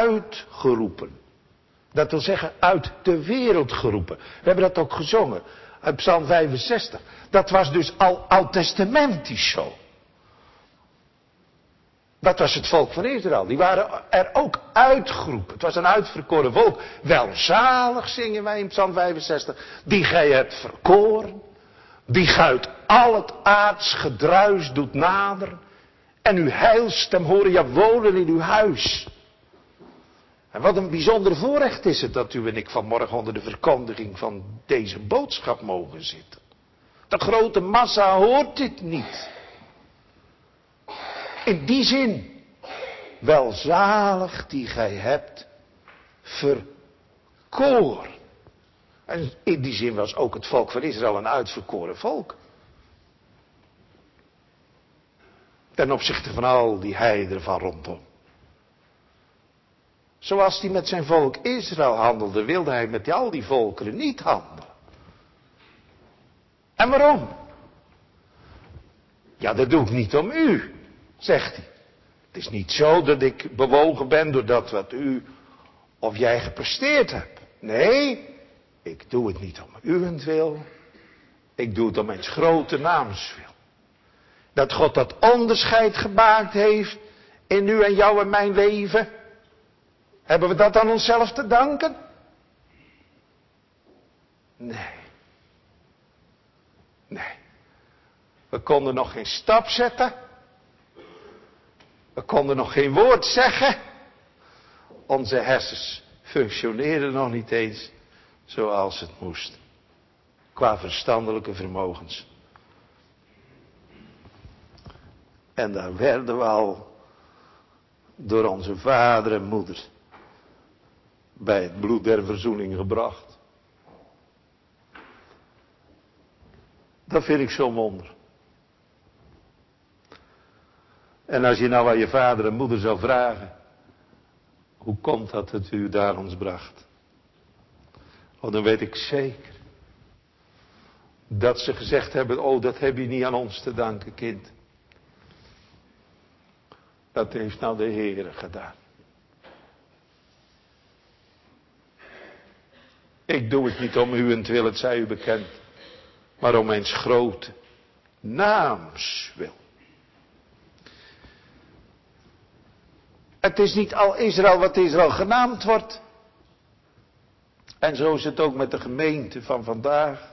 uitgeroepen. Dat wil zeggen uit de wereld geroepen. We hebben dat ook gezongen. uit Psalm vijfenzestig. Dat was dus al oud-testamentisch zo. Dat was het volk van Israël. Die waren er ook uitgeroepen. Het was een uitverkoren volk. Welzalig zingen wij in Psalm vijfenzestig. Die gij hebt verkoren. Die gij uit al het aards gedruis doet naderen. En uw heilstem horen, ja, wonen in uw huis. En wat een bijzonder voorrecht is het dat u en ik vanmorgen onder de verkondiging van deze boodschap mogen zitten. De grote massa hoort dit niet. In die zin, welzalig die gij hebt verkoren. En in die zin was ook het volk van Israël een uitverkoren volk. Ten opzichte van al die heidenen van rondom. Zoals hij met zijn volk Israël handelde, wilde hij met al die volkeren niet handelen. En waarom? Ja, dat doe ik niet om u, zegt hij. Het is niet zo dat ik bewogen ben door dat wat u of jij gepresteerd hebt. Nee, ik doe het niet om uwentwil. Ik doe het om mijn grote naamswil. Dat God dat onderscheid gemaakt heeft in u en jou en mijn leven. Hebben we dat aan onszelf te danken? Nee. Nee. We konden nog geen stap zetten. We konden nog geen woord zeggen. Onze hersens functioneerden nog niet eens zoals het moest. Qua verstandelijke vermogens. En daar werden we al door onze vader en moeder bij het bloed der verzoening gebracht. Dat vind ik zo'n wonder. En als je nou aan je vader en moeder zou vragen, hoe komt dat dat u daar ons bracht? Oh, dan weet ik zeker dat ze gezegd hebben, oh, dat heb je niet aan ons te danken, kind. Dat heeft nou de Heere gedaan. Ik doe het niet om uwentwil, het zij u bekend, maar om mijn grote naamswil. Het is niet al Israël wat Israël genaamd wordt. En zo is het ook met de gemeente van vandaag.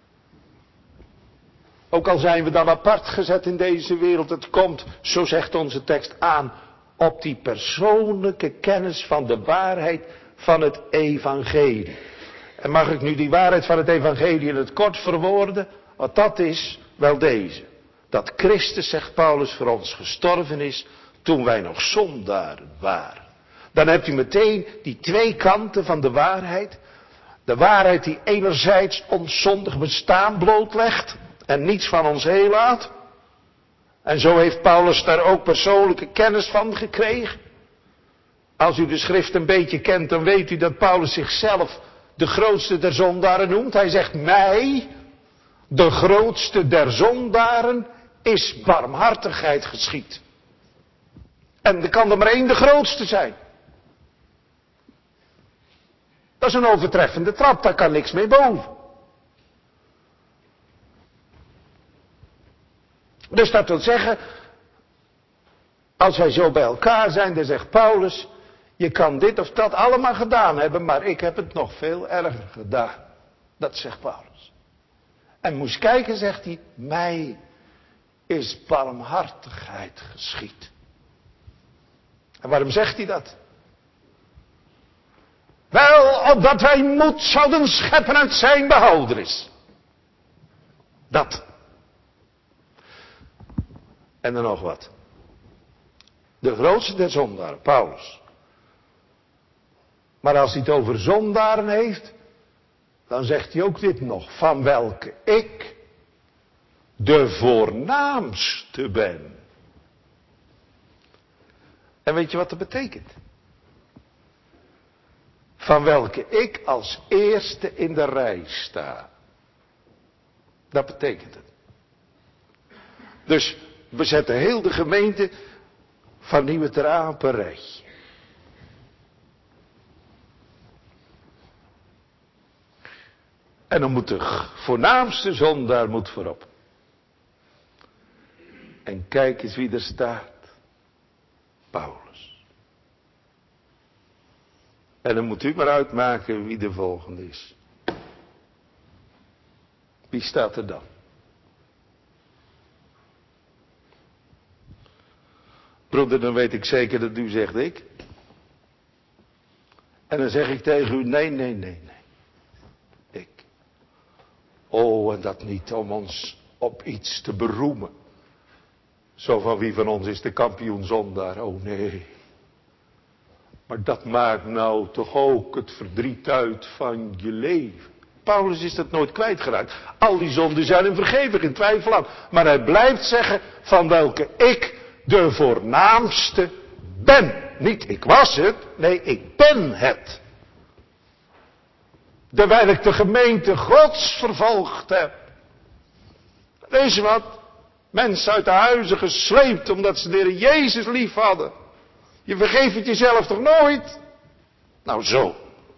Ook al zijn we dan apart gezet in deze wereld, het komt, zo zegt onze tekst, aan op die persoonlijke kennis van de waarheid van het evangelie. En mag ik nu die waarheid van het evangelie in het kort verwoorden? Wat dat is, wel deze. Dat Christus, zegt Paulus, voor ons gestorven is toen wij nog zondaren waren. Dan hebt u meteen die twee kanten van de waarheid. De waarheid die enerzijds ons zondig bestaan blootlegt en niets van ons heel laat. En zo heeft Paulus daar ook persoonlijke kennis van gekregen. Als u de schrift een beetje kent, dan weet u dat Paulus zichzelf de grootste der zondaren noemt. Hij zegt, mij, de grootste der zondaren, is barmhartigheid geschied. En er kan er maar één de grootste zijn. Dat is een overtreffende trap, daar kan niks mee boven. Dus dat wil zeggen, als wij zo bij elkaar zijn, dan zegt Paulus, je kan dit of dat allemaal gedaan hebben, maar ik heb het nog veel erger gedaan. Dat zegt Paulus. En moest kijken, zegt hij, mij is barmhartigheid geschied. En waarom zegt hij dat? Wel, opdat wij moed zouden scheppen uit zijn behoudenis. Dat. En dan nog wat. De grootste der zondaren, Paulus. Maar als hij het over zondaren heeft, dan zegt hij ook dit nog. Van welke ik de voornaamste ben. En weet je wat dat betekent? Van welke ik als eerste in de rij sta. Dat betekent het. Dus we zetten heel de gemeente van Nieuwe Ter Aa op een rijtje. En dan moet de voornaamste zondaar moet voorop. En kijk eens wie er staat. Paulus. En dan moet u maar uitmaken wie de volgende is. Wie staat er dan? Broeder, dan weet ik zeker dat u zegt ik. En dan zeg ik tegen u, nee, nee, nee, nee. Ik. Oh, en dat niet om ons op iets te beroemen. Zo van wie van ons is de kampioen zondaar, oh nee. Maar dat maakt nou toch ook het verdriet uit van je leven. Paulus is dat nooit kwijtgeraakt. Al die zonden zijn hem vergeven, geen twijfel aan. Maar hij blijft zeggen van welke ik de voornaamste ben. Niet ik was het, nee ik ben het. Terwijl ik de gemeente Gods vervolgd heb. Weet je wat? Mensen uit de huizen gesleept omdat ze de Heer Jezus lief hadden. Je vergeeft het jezelf toch nooit? Nou zo.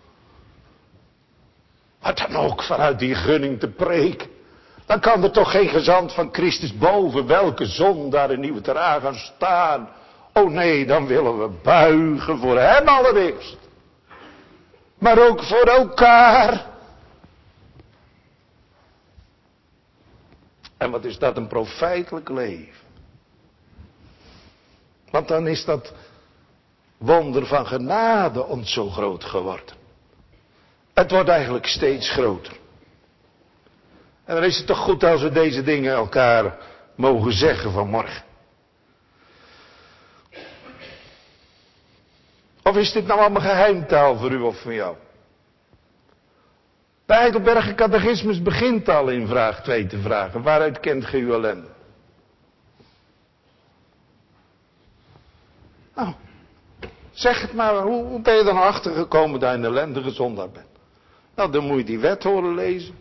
Maar dan ook vanuit die gunning te preken. Dan kan er toch geen gezant van Christus boven welke zondaar in nieuwe terrain gaan staan. Oh nee, dan willen we buigen voor hem allereerst. Maar ook voor elkaar. En wat is dat een profijtelijk leven. Want dan is dat wonder van genade ons zo groot geworden. Het wordt eigenlijk steeds groter. En dan is het toch goed als we deze dingen elkaar mogen zeggen vanmorgen. Of is dit nou allemaal geheimtaal voor u of voor jou? De Heidelberger Catechismus begint al in vraag twee te vragen. Waaruit kent ge uw ellende? Nou, zeg het maar. Hoe, hoe ben je dan achtergekomen dat je een ellendige zondaar bent? Nou, dan moet je die wet horen lezen.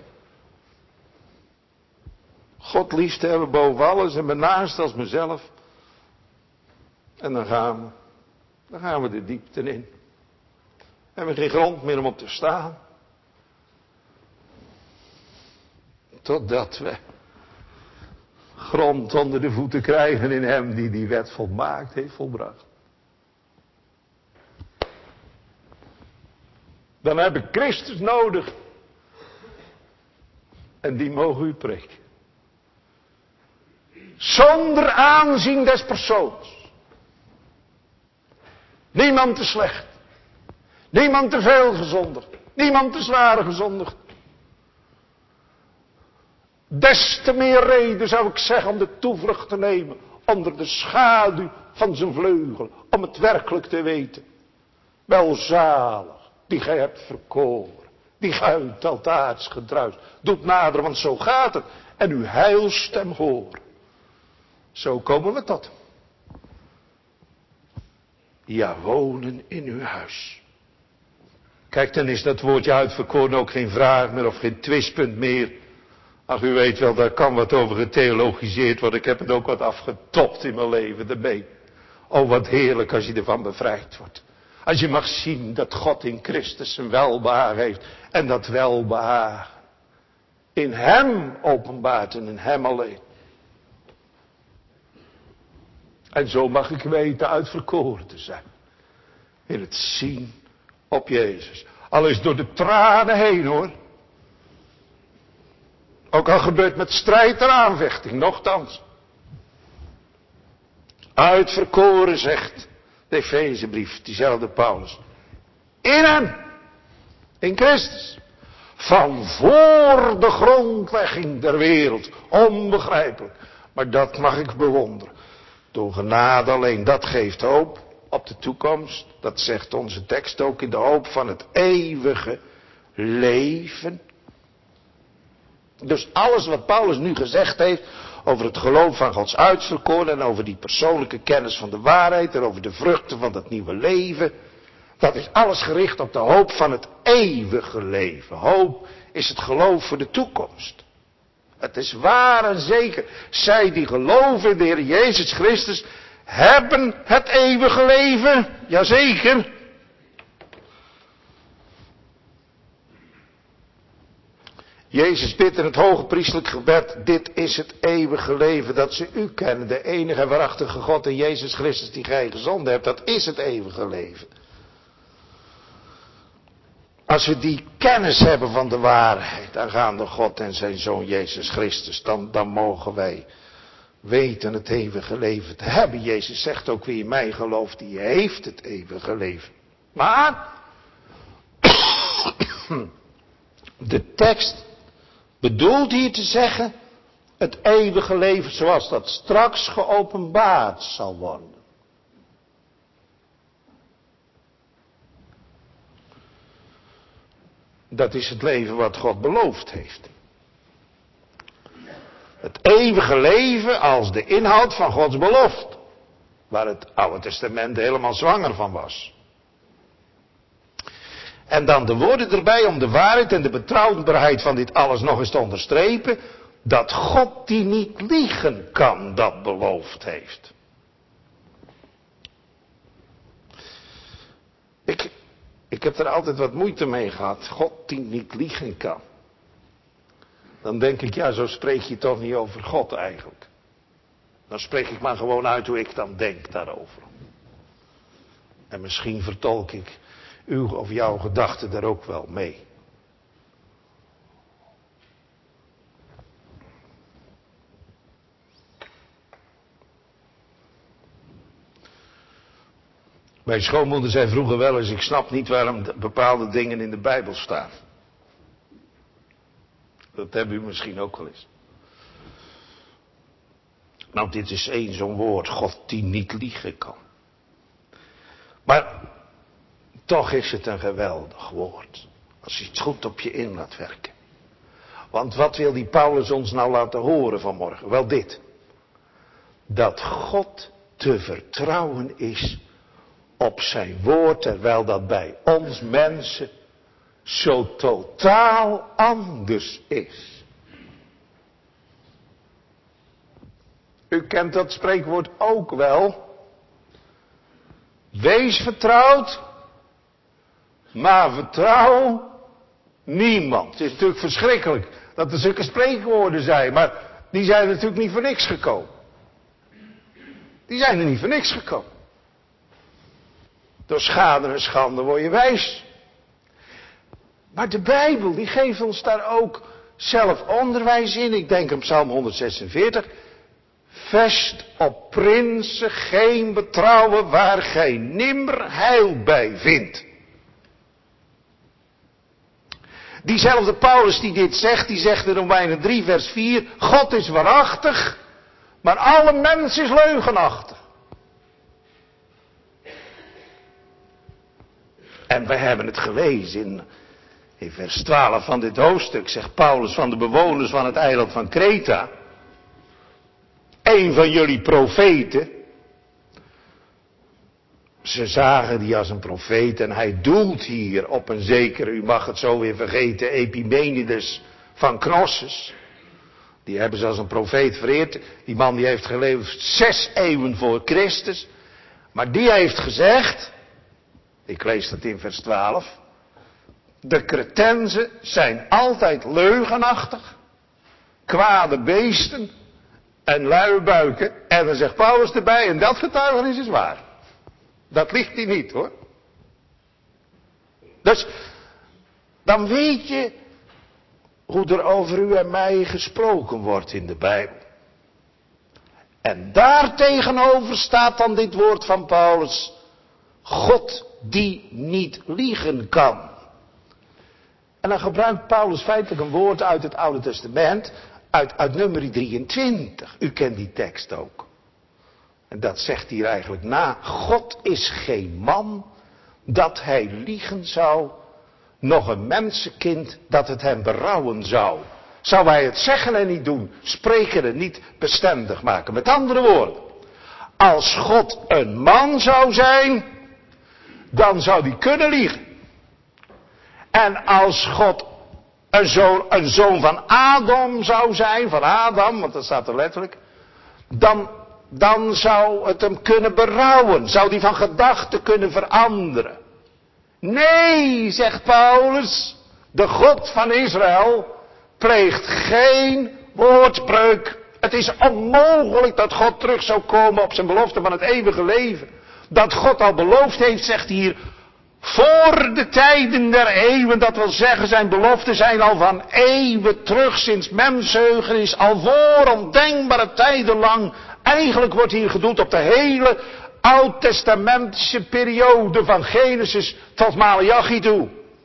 God lief te hebben boven alles en benaast als mezelf. En dan gaan we. Dan gaan we de diepte in. We hebben geen grond meer om op te staan. Totdat we grond onder de voeten krijgen in hem die die wet volmaakt heeft volbracht. Dan heb ik Christus nodig. En die mogen u preken. Zonder aanzien des persoons. Niemand te slecht. Niemand te veel gezondigd. Niemand te zwaar gezondigd. Des te meer reden zou ik zeggen om de toevlucht te nemen. Onder de schaduw van zijn vleugel. Om het werkelijk te weten. Welzalig. Die gij hebt verkoren. Die gij uit het altaars gedruist. Doet nader, want zo gaat het. En uw heilstem horen. Zo komen we tot. Ja, wonen in uw huis. Kijk, dan is dat woordje uitverkoren ook geen vraag meer of geen twistpunt meer. Ach, u weet wel, daar kan wat over getheologiseerd worden. Ik heb het ook wat afgetopt in mijn leven ermee. Oh, wat heerlijk als je ervan bevrijd wordt. Als je mag zien dat God in Christus zijn welbehagen heeft. En dat welbehagen in hem openbaart en in hem alleen. En zo mag ik weten uitverkoren te zijn. In het zien op Jezus. Al is door de tranen heen hoor. Ook al gebeurt met strijd en aanvechting, nochtans. Uitverkoren zegt de Efezebrief, diezelfde Paulus. In hem, in Christus. Van voor de grondlegging der wereld. Onbegrijpelijk. Maar dat mag ik bewonderen. Door genade alleen, dat geeft hoop op de toekomst. Dat zegt onze tekst ook in de hoop van het eeuwige leven. Dus alles wat Paulus nu gezegd heeft over het geloof van Gods uitverkoren en over die persoonlijke kennis van de waarheid en over de vruchten van dat nieuwe leven. Dat is alles gericht op de hoop van het eeuwige leven. Hoop is het geloof voor de toekomst. Het is waar en zeker. Zij die geloven in de Heer Jezus Christus hebben het eeuwige leven. Jazeker. Jezus bidt in het hoge priestelijk gebed, dit is het eeuwige leven, dat ze u kennen, de enige en waarachtige God en Jezus Christus die gij gezonden hebt, dat is het eeuwige leven. Als we die kennis hebben van de waarheid aangaande God en zijn Zoon Jezus Christus, dan, dan mogen wij weten het eeuwige leven te hebben. Jezus zegt ook, wie in mij gelooft, die heeft het eeuwige leven. Maar de tekst bedoelt hier te zeggen, het eeuwige leven zoals dat straks geopenbaard zal worden. Dat is het leven wat God beloofd heeft. Het eeuwige leven als de inhoud van Gods belofte. Waar het Oude Testament helemaal zwanger van was. En dan de woorden erbij om de waarheid en de betrouwbaarheid van dit alles nog eens te onderstrepen. Dat God die niet liegen kan, dat beloofd heeft. Ik, ik heb er altijd wat moeite mee gehad. God die niet liegen kan. Dan denk ik, ja, zo spreek je toch niet over God eigenlijk. Dan spreek ik maar gewoon uit hoe ik dan denk daarover. En misschien vertolk ik uw of jouw gedachten daar ook wel mee. Mijn schoonmoeder zei vroeger wel eens, ik snap niet waarom bepaalde dingen in de Bijbel staan. Dat hebben u misschien ook wel eens. Nou, dit is één zo'n woord, God die niet liegen kan. Maar toch is het een geweldig woord. Als je het goed op je in laat werken. Want wat wil die Paulus ons nou laten horen vanmorgen? Wel dit. Dat God te vertrouwen is op zijn woord, terwijl dat bij ons mensen zo totaal anders is. U kent dat spreekwoord ook wel. Wees vertrouwd, maar vertrouw niemand. Het is natuurlijk verschrikkelijk dat er zulke spreekwoorden zijn, maar die zijn natuurlijk niet voor niks gekomen. Die zijn er niet voor niks gekomen. Door schade en schande word je wijs. Maar de Bijbel, die geeft ons daar ook zelf onderwijs in. Ik denk aan Psalm honderdzesenveertig. Vest op prinsen geen betrouwen waar gij nimmer heil bij vindt. Diezelfde Paulus die dit zegt, die zegt in Romeinen drie vers vier. God is waarachtig, maar alle mens is leugenachtig. En wij hebben het gelezen in, in vers twaalf van dit hoofdstuk, zegt Paulus van de bewoners van het eiland van Kreta. Een van jullie profeten. Ze zagen die als een profeet en hij doelt hier op een zekere, u mag het zo weer vergeten, Epimenides van Knossos. Die hebben ze als een profeet vereerd. Die man die heeft geleefd zes eeuwen voor Christus. Maar die heeft gezegd, ik lees dat in vers twaalf. De Cretenzen zijn altijd leugenachtig, kwade beesten en luie buiken. En dan zegt Paulus erbij, en dat getuigenis is waar. Dat ligt hij niet hoor. Dus, dan weet je hoe er over u en mij gesproken wordt in de Bijbel. En daar tegenover staat dan dit woord van Paulus. God die niet liegen kan. En dan gebruikt Paulus feitelijk een woord uit het Oude Testament. Uit, uit nummer drieëntwintig. U kent die tekst ook. En dat zegt hier eigenlijk na. God is geen man dat hij liegen zou. Nog een mensenkind dat het hem berouwen zou. Zou hij het zeggen en niet doen. Spreken en niet bestendig maken. Met andere woorden. Als God een man zou zijn. Dan zou hij kunnen liegen. En als God een zoon, een zoon van Adam zou zijn. Van Adam, want dat staat er letterlijk. Dan, dan zou het hem kunnen berouwen. Zou hij van gedachten kunnen veranderen. Nee, zegt Paulus. De God van Israël. pleegt geen woordbreuk. Het is onmogelijk dat God terug zou komen op zijn belofte van het eeuwige leven. Dat God al beloofd heeft, zegt hij hier, voor de tijden der eeuwen, dat wil zeggen zijn beloften zijn al van eeuwen terug, sinds mensheugenis, al voor ondenkbare tijden lang. Eigenlijk wordt hier gedoeld op de hele oud-testamentische periode van Genesis tot Maleachi toe.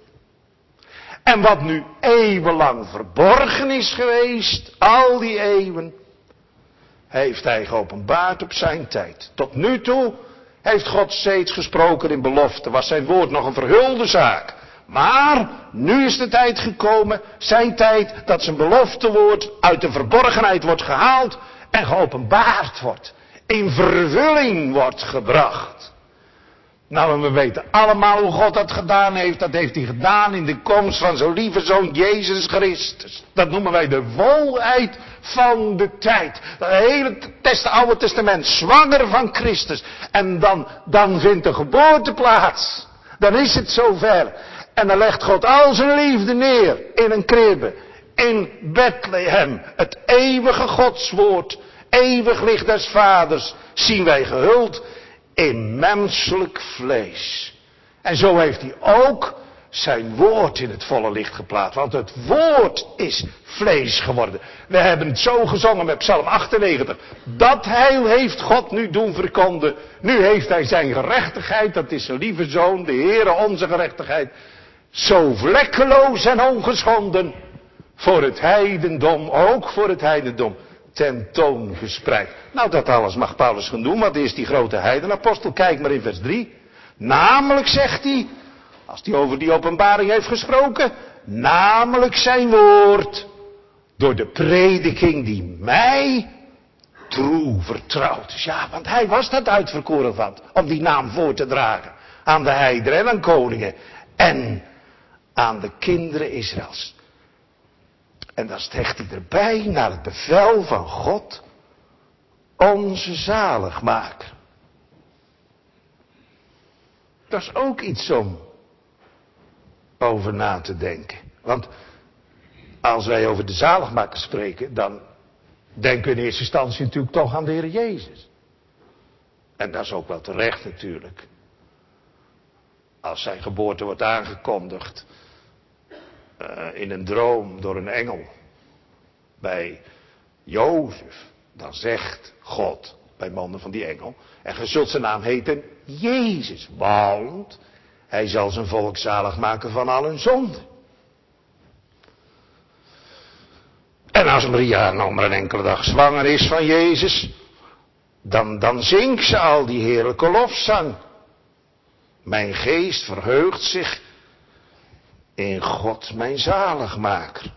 En wat nu eeuwenlang verborgen is geweest, al die eeuwen, heeft hij geopenbaard op zijn tijd. Tot nu toe heeft God steeds gesproken in belofte, was zijn woord nog een verhulde zaak. Maar nu is de tijd gekomen, zijn tijd, dat zijn beloftewoord uit de verborgenheid wordt gehaald en geopenbaard wordt. In vervulling wordt gebracht. Nou, en we weten allemaal hoe God dat gedaan heeft. Dat heeft hij gedaan in de komst van zijn lieve zoon Jezus Christus. Dat noemen wij de volheid van de tijd. Het hele test, Oude Testament, zwanger van Christus. En dan, dan vindt de geboorte plaats. Dan is het zover. En dan legt God al zijn liefde neer in een kribbe. In Bethlehem. Het eeuwige Godswoord. Eeuwig licht des Vaders zien wij gehuld in menselijk vlees. En zo heeft hij ook zijn woord in het volle licht geplaatst. Want het woord is vlees geworden. We hebben het zo gezongen met Psalm achtennegentig. Dat heil heeft God nu doen verkondigen. Nu heeft hij zijn gerechtigheid, dat is zijn lieve zoon, de Heere onze gerechtigheid, zo vlekkeloos en ongeschonden voor het heidendom, ook voor het heidendom, tentoon gespreid. Nou, dat alles mag Paulus gaan doen, want is die grote heidenapostel. Kijk maar in vers drie. Namelijk, zegt hij, als hij over die openbaring heeft gesproken, namelijk zijn woord, door de prediking die mij trouw vertrouwd is. Ja, want hij was dat uitverkoren van, om die naam voor te dragen. Aan de heidenen en aan koningen. En aan de kinderen Israëls. En dan zegt hij erbij, naar het bevel van God, onze zaligmaker. Dat is ook iets om over na te denken. Want als wij over de zaligmaker spreken, dan denken we in eerste instantie natuurlijk toch aan de Heer Jezus. En dat is ook wel terecht natuurlijk. Als zijn geboorte wordt aangekondigd uh, in een droom door een engel bij Jozef, dan zegt God bij monden van die engel, en ge zult zijn naam heten Jezus, want hij zal zijn volk zalig maken van al hun zonden. En als Maria nog maar een enkele dag zwanger is van Jezus, dan, dan zingt ze al die heerlijke lofzang. Mijn geest verheugt zich in God mijn zaligmaker.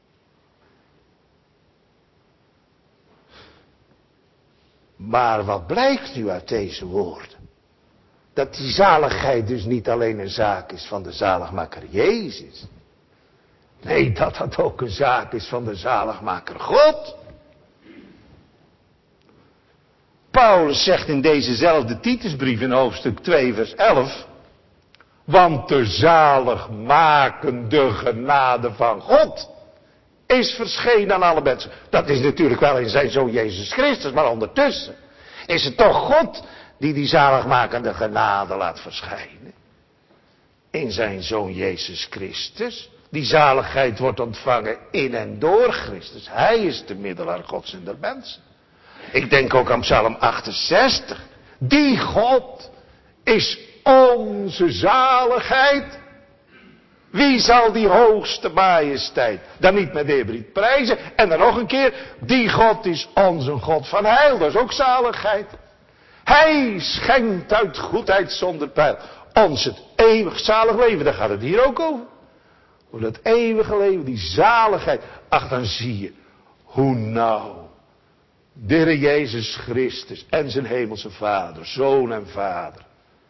Maar wat blijkt nu uit deze woorden? Dat die zaligheid dus niet alleen een zaak is van de zaligmaker Jezus. Nee, dat dat ook een zaak is van de zaligmaker God. Paulus zegt in dezezelfde Titusbrief in hoofdstuk twee vers elf. Want de zaligmakende genade van God is verschenen aan alle mensen. Dat is natuurlijk wel in zijn zoon Jezus Christus, maar ondertussen is het toch God die die zaligmakende genade laat verschijnen. In zijn zoon Jezus Christus. Die zaligheid wordt ontvangen in en door Christus. Hij is de middelaar Gods en der mensen. Ik denk ook aan Psalm achtenzestig. Die God is onze zaligheid. Wie zal die hoogste majesteit dan niet met eerbied prijzen? En dan nog een keer, die God is onze God van heil. Dat is ook zaligheid. Hij schenkt uit goedheid zonder pijl ons het eeuwig zalig leven. Daar gaat het hier ook over. Over dat eeuwige leven, die zaligheid. Ach, dan zie je hoe nauw de Heer Jezus Christus en zijn hemelse Vader, Zoon en Vader,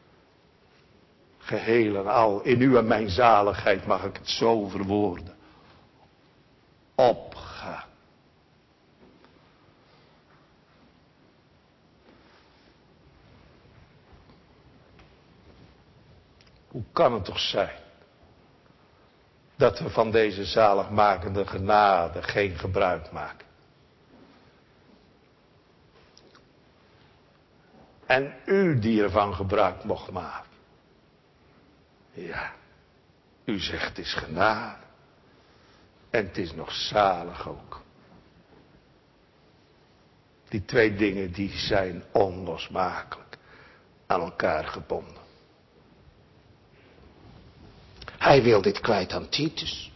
geheel en al in u en mijn zaligheid, mag ik het zo verwoorden, opgaan. Hoe kan het toch zijn dat we van deze zaligmakende genade geen gebruik maken. En u die ervan gebruik mocht maken. Ja, u zegt het is genade. En het is nog zalig ook. Die twee dingen die zijn onlosmakelijk aan elkaar gebonden. Hij wil dit kwijt aan Titus.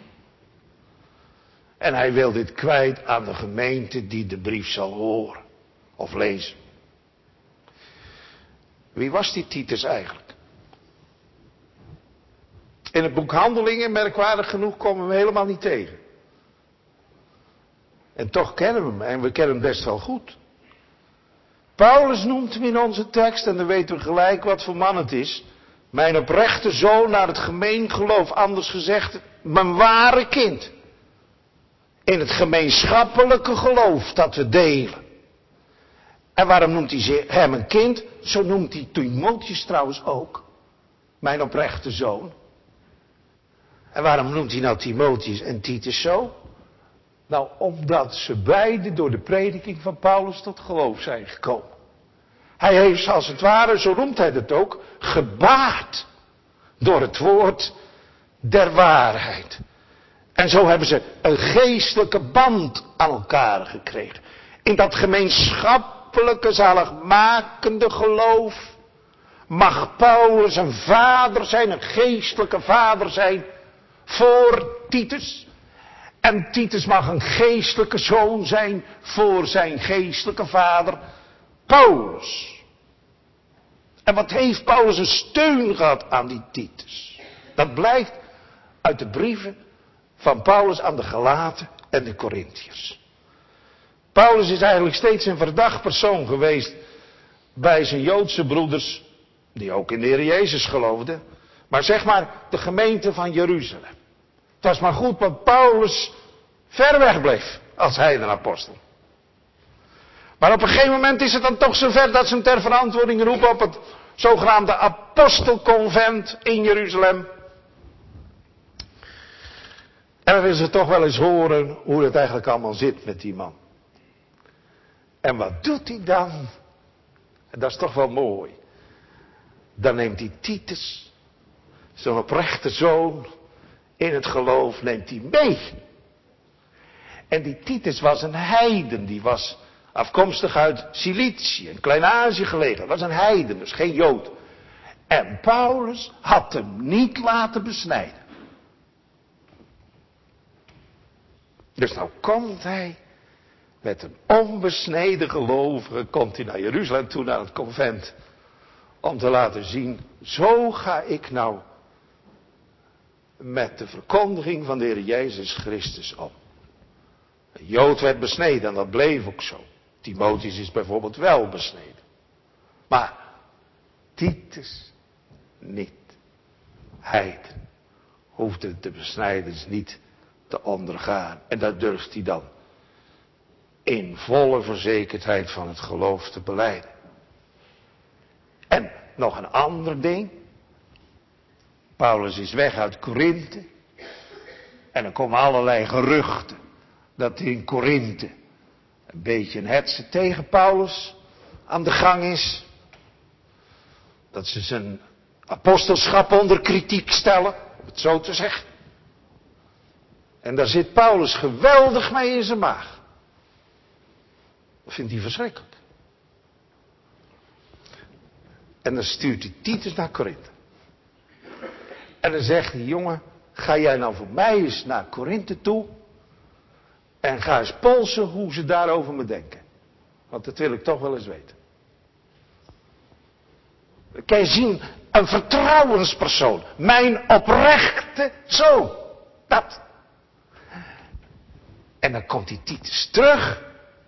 En hij wil dit kwijt aan de gemeente die de brief zal horen of lezen. Wie was die Titus eigenlijk? In het boek Handelingen, merkwaardig genoeg, komen we hem helemaal niet tegen. En toch kennen we hem, en we kennen hem best wel goed. Paulus noemt hem in onze tekst, en dan weten we gelijk wat voor man het is. Mijn oprechte zoon naar het gemeen geloof, anders gezegd, mijn ware kind. In het gemeenschappelijke geloof dat we delen. En waarom noemt hij hem een kind? Zo noemt hij Timotheus trouwens ook. Mijn oprechte zoon. En waarom noemt hij nou Timotheus en Titus zo? Nou, omdat ze beiden door de prediking van Paulus tot geloof zijn gekomen. Hij heeft als het ware, zo noemt hij het ook, gebaard door het woord der waarheid. En zo hebben ze een geestelijke band aan elkaar gekregen. In dat gemeenschappelijke zaligmakende geloof mag Paulus een vader zijn, een geestelijke vader zijn voor Titus. En Titus mag een geestelijke zoon zijn voor zijn geestelijke vader Paulus. En wat heeft Paulus een steun gehad aan die Titus? Dat blijkt uit de brieven van Paulus aan de Galaten en de Korintiërs. Paulus is eigenlijk steeds een verdacht persoon geweest bij zijn Joodse broeders, die ook in de Heer Jezus geloofden. Maar zeg maar de gemeente van Jeruzalem. Het was maar goed dat Paulus ver weg bleef als heidenapostel. Maar op een gegeven moment is het dan toch zover dat ze hem ter verantwoording roepen op het zogenaamde apostelconvent in Jeruzalem. En dan willen ze toch wel eens horen hoe het eigenlijk allemaal zit met die man. En wat doet hij dan? En dat is toch wel mooi. Dan neemt hij Titus, zo'n oprechte zoon, in het geloof neemt hij mee. En die Titus was een heiden, die was afkomstig uit Cilicië, in Klein-Azië gelegen. Dat was een heiden, dus geen Jood. En Paulus had hem niet laten besnijden. Dus nou komt hij met een onbesneden gelovige, komt hij naar Jeruzalem toe, naar het convent. Om te laten zien, zo ga ik nou met de verkondiging van de Heer Jezus Christus om. Een Jood werd besneden en dat bleef ook zo. Timotheus is bijvoorbeeld wel besneden. Maar Titus niet. Heiden hoefde de besnijdens niet te ondergaan. En dat durft hij dan in volle verzekerdheid van het geloof te belijden. En nog een ander ding. Paulus is weg uit Korinthe. En er komen allerlei geruchten dat in Korinthe een beetje een hetze tegen Paulus aan de gang is. Dat ze zijn apostelschap onder kritiek stellen, om het zo te zeggen. En daar zit Paulus geweldig mee in zijn maag. Dat vindt hij verschrikkelijk. En dan stuurt hij Titus naar Korinthe. En dan zegt hij, jongen, ga jij nou voor mij eens naar Korinthe toe. En ga eens polsen hoe ze daarover me denken. Want dat wil ik toch wel eens weten. Kan je zien, een vertrouwenspersoon. Mijn oprechte zoon. Dat. En dan komt die Titus terug.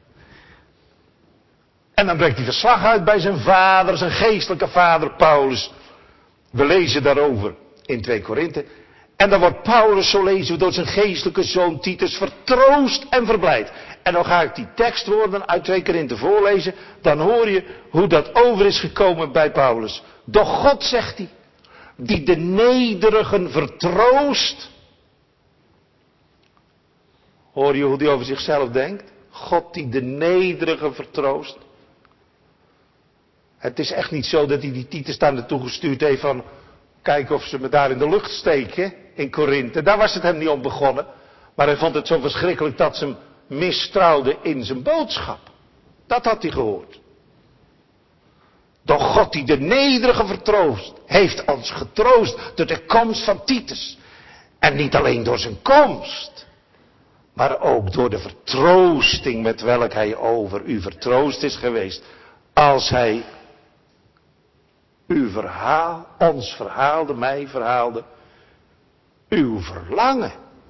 En dan brengt hij verslag uit bij zijn vader, zijn geestelijke vader Paulus. We lezen daarover in twee Korinthe. En dan wordt Paulus, zo lezen we, door zijn geestelijke zoon Titus vertroost en verblijd. En dan ga ik die tekstwoorden uit twee Korinthe voorlezen. Dan hoor je hoe dat over is gekomen bij Paulus. Doch God, zegt hij, die de nederigen vertroost Hoor je hoe die over zichzelf denkt? God die de nederige vertroost. Het is echt niet zo dat hij die Titus daar naartoe gestuurd heeft van... Kijk of ze me daar in de lucht steken, in Korinthe. Daar was het hem niet om begonnen. Maar hij vond het zo verschrikkelijk dat ze hem mistrouwden in zijn boodschap. Dat had hij gehoord. Doch God die de nederige vertroost, heeft ons getroost door de komst van Titus. En niet alleen door zijn komst, maar ook door de vertroosting met welk hij over u vertroost is geweest. Als hij uw verhaal, ons verhaalde, mij verhaalde, uw verlangen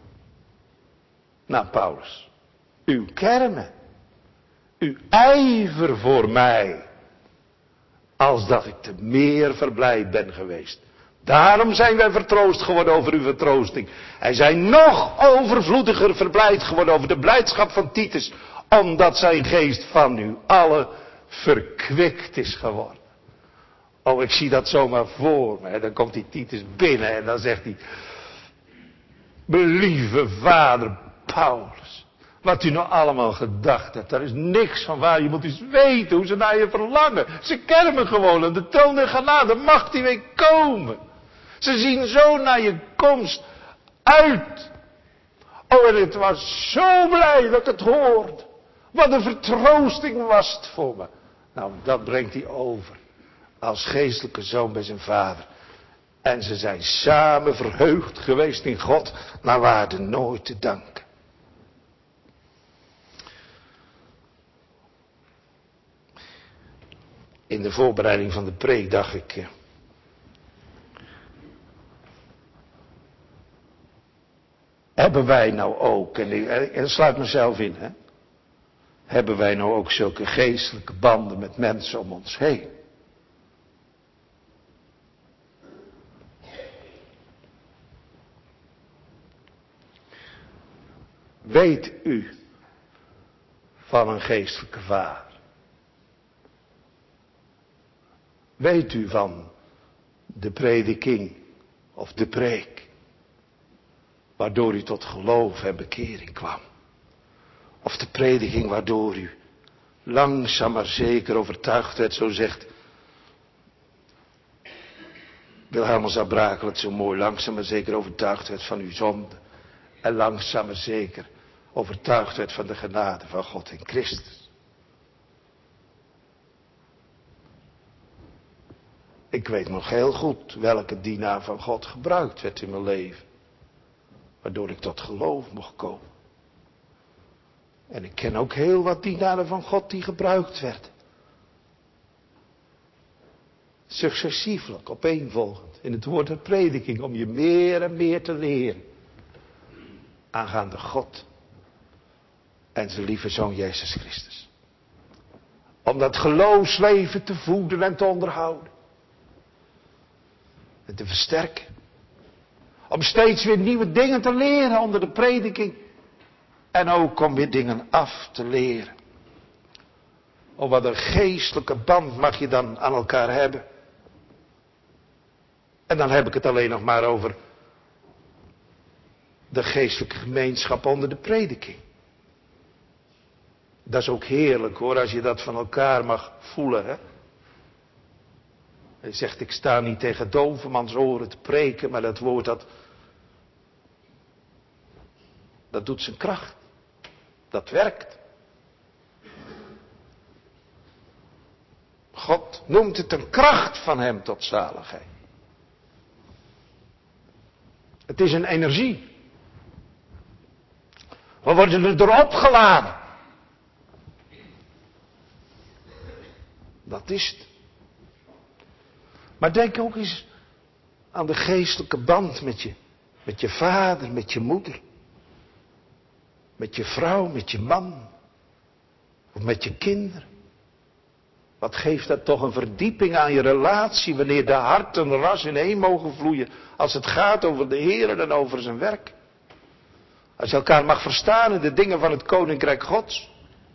naar Paulus, uw kermen, uw ijver voor mij, als dat ik te meer verblijd ben geweest. Daarom zijn wij vertroost geworden over uw vertroosting. Hij zijn nog overvloediger verblijd geworden over de blijdschap van Titus, omdat zijn geest van u allen verkwikt is geworden. Oh, ik zie dat zomaar voor me. En dan komt die Titus binnen en dan zegt hij... Lieve vader Paulus, wat u nou allemaal gedacht hebt, daar is niks van waar. Je moet eens weten hoe ze naar je verlangen. Ze kennen me gewoon en de troon der genade mag die weer komen. Ze zien zo naar je komst uit. Oh, en het was zo blij dat ik het hoorde. Wat een vertroosting was het voor me. Nou, dat brengt hij over. Als geestelijke zoon bij zijn vader. En ze zijn samen verheugd geweest in God, naar waarde nooit te danken. In de voorbereiding van de preek dacht ik... Eh, hebben wij nou ook, en ik, en ik sluit mezelf in, hè. Hebben wij nou ook zulke geestelijke banden met mensen om ons heen? Weet u van een geestelijke vader? Weet u van de prediking of de preek, waardoor u tot geloof en bekering kwam? Of de prediking waardoor u langzaam maar zeker overtuigd werd, zo zegt Wilhelmus à Brakel het zo mooi, langzaam maar zeker overtuigd werd van uw zonde. En langzaam maar zeker overtuigd werd van de genade van God in Christus. Ik weet nog heel goed welke dienaar van God gebruikt werd in mijn leven. Waardoor ik tot geloof mocht komen. En ik ken ook heel wat dienaren van God die gebruikt werden. Successieflijk, opeenvolgend, in het woord der prediking, om je meer en meer te leren. Aangaande God en zijn lieve Zoon Jezus Christus. Om dat geloofsleven te voeden en te onderhouden. En te versterken. Om steeds weer nieuwe dingen te leren onder de prediking. En ook om weer dingen af te leren. Oh, wat een geestelijke band mag je dan aan elkaar hebben. En dan heb ik het alleen nog maar over de geestelijke gemeenschap onder de prediking. Dat is ook heerlijk hoor, als je dat van elkaar mag voelen. Hè? Hij zegt, ik sta niet tegen dovemans oren te preken, maar dat woord dat, dat doet zijn kracht. Dat werkt. God noemt het een kracht van hem tot zaligheid. Het is een energie. We worden er door opgeladen. Dat is het. Maar denk ook eens aan de geestelijke band met je, met je vader, met je moeder. Met je vrouw, met je man. Of met je kinderen. Wat geeft dat toch een verdieping aan je relatie wanneer de harten ras ineen mogen vloeien. Als het gaat over de Heer en over zijn werk. Als je elkaar mag verstaan in de dingen van het Koninkrijk Gods.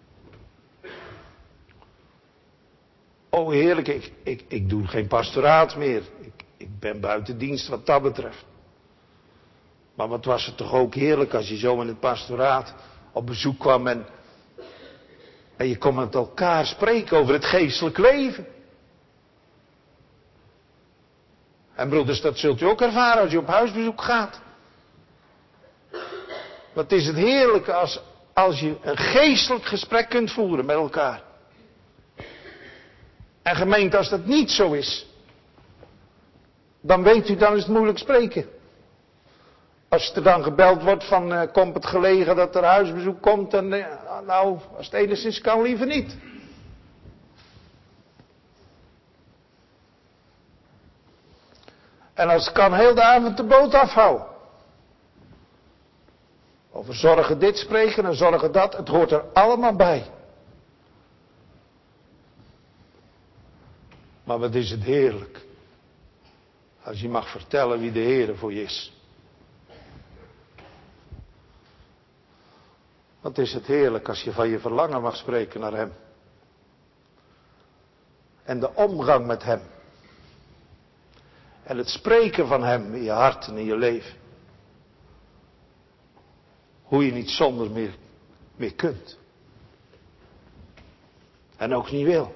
Oh heerlijk, ik, ik, ik doe geen pastoraat meer. Ik, ik ben buiten dienst wat dat betreft. Maar wat was het toch ook heerlijk als je zo in het pastoraat op bezoek kwam en, en je kon met elkaar spreken over het geestelijk leven. En broeders, dat zult u ook ervaren als je op huisbezoek gaat. Wat is het heerlijke als, als je een geestelijk gesprek kunt voeren met elkaar. En gemeente, als dat niet zo is, dan weet u, dan is het moeilijk spreken. Als er dan gebeld wordt van, uh, komt het gelegen dat er huisbezoek komt, en uh, nou, als het enigszins kan, liever niet. En als het kan, heel de avond de boot afhouden. Over zorgen dit spreken en zorgen dat, het hoort er allemaal bij. Maar wat is het heerlijk, als je mag vertellen wie de Heere voor je is. Wat is het heerlijk als je van je verlangen mag spreken naar Hem. En de omgang met Hem. En het spreken van Hem in je hart en in je leven. Hoe je niet zonder meer, meer kunt. En ook niet wil.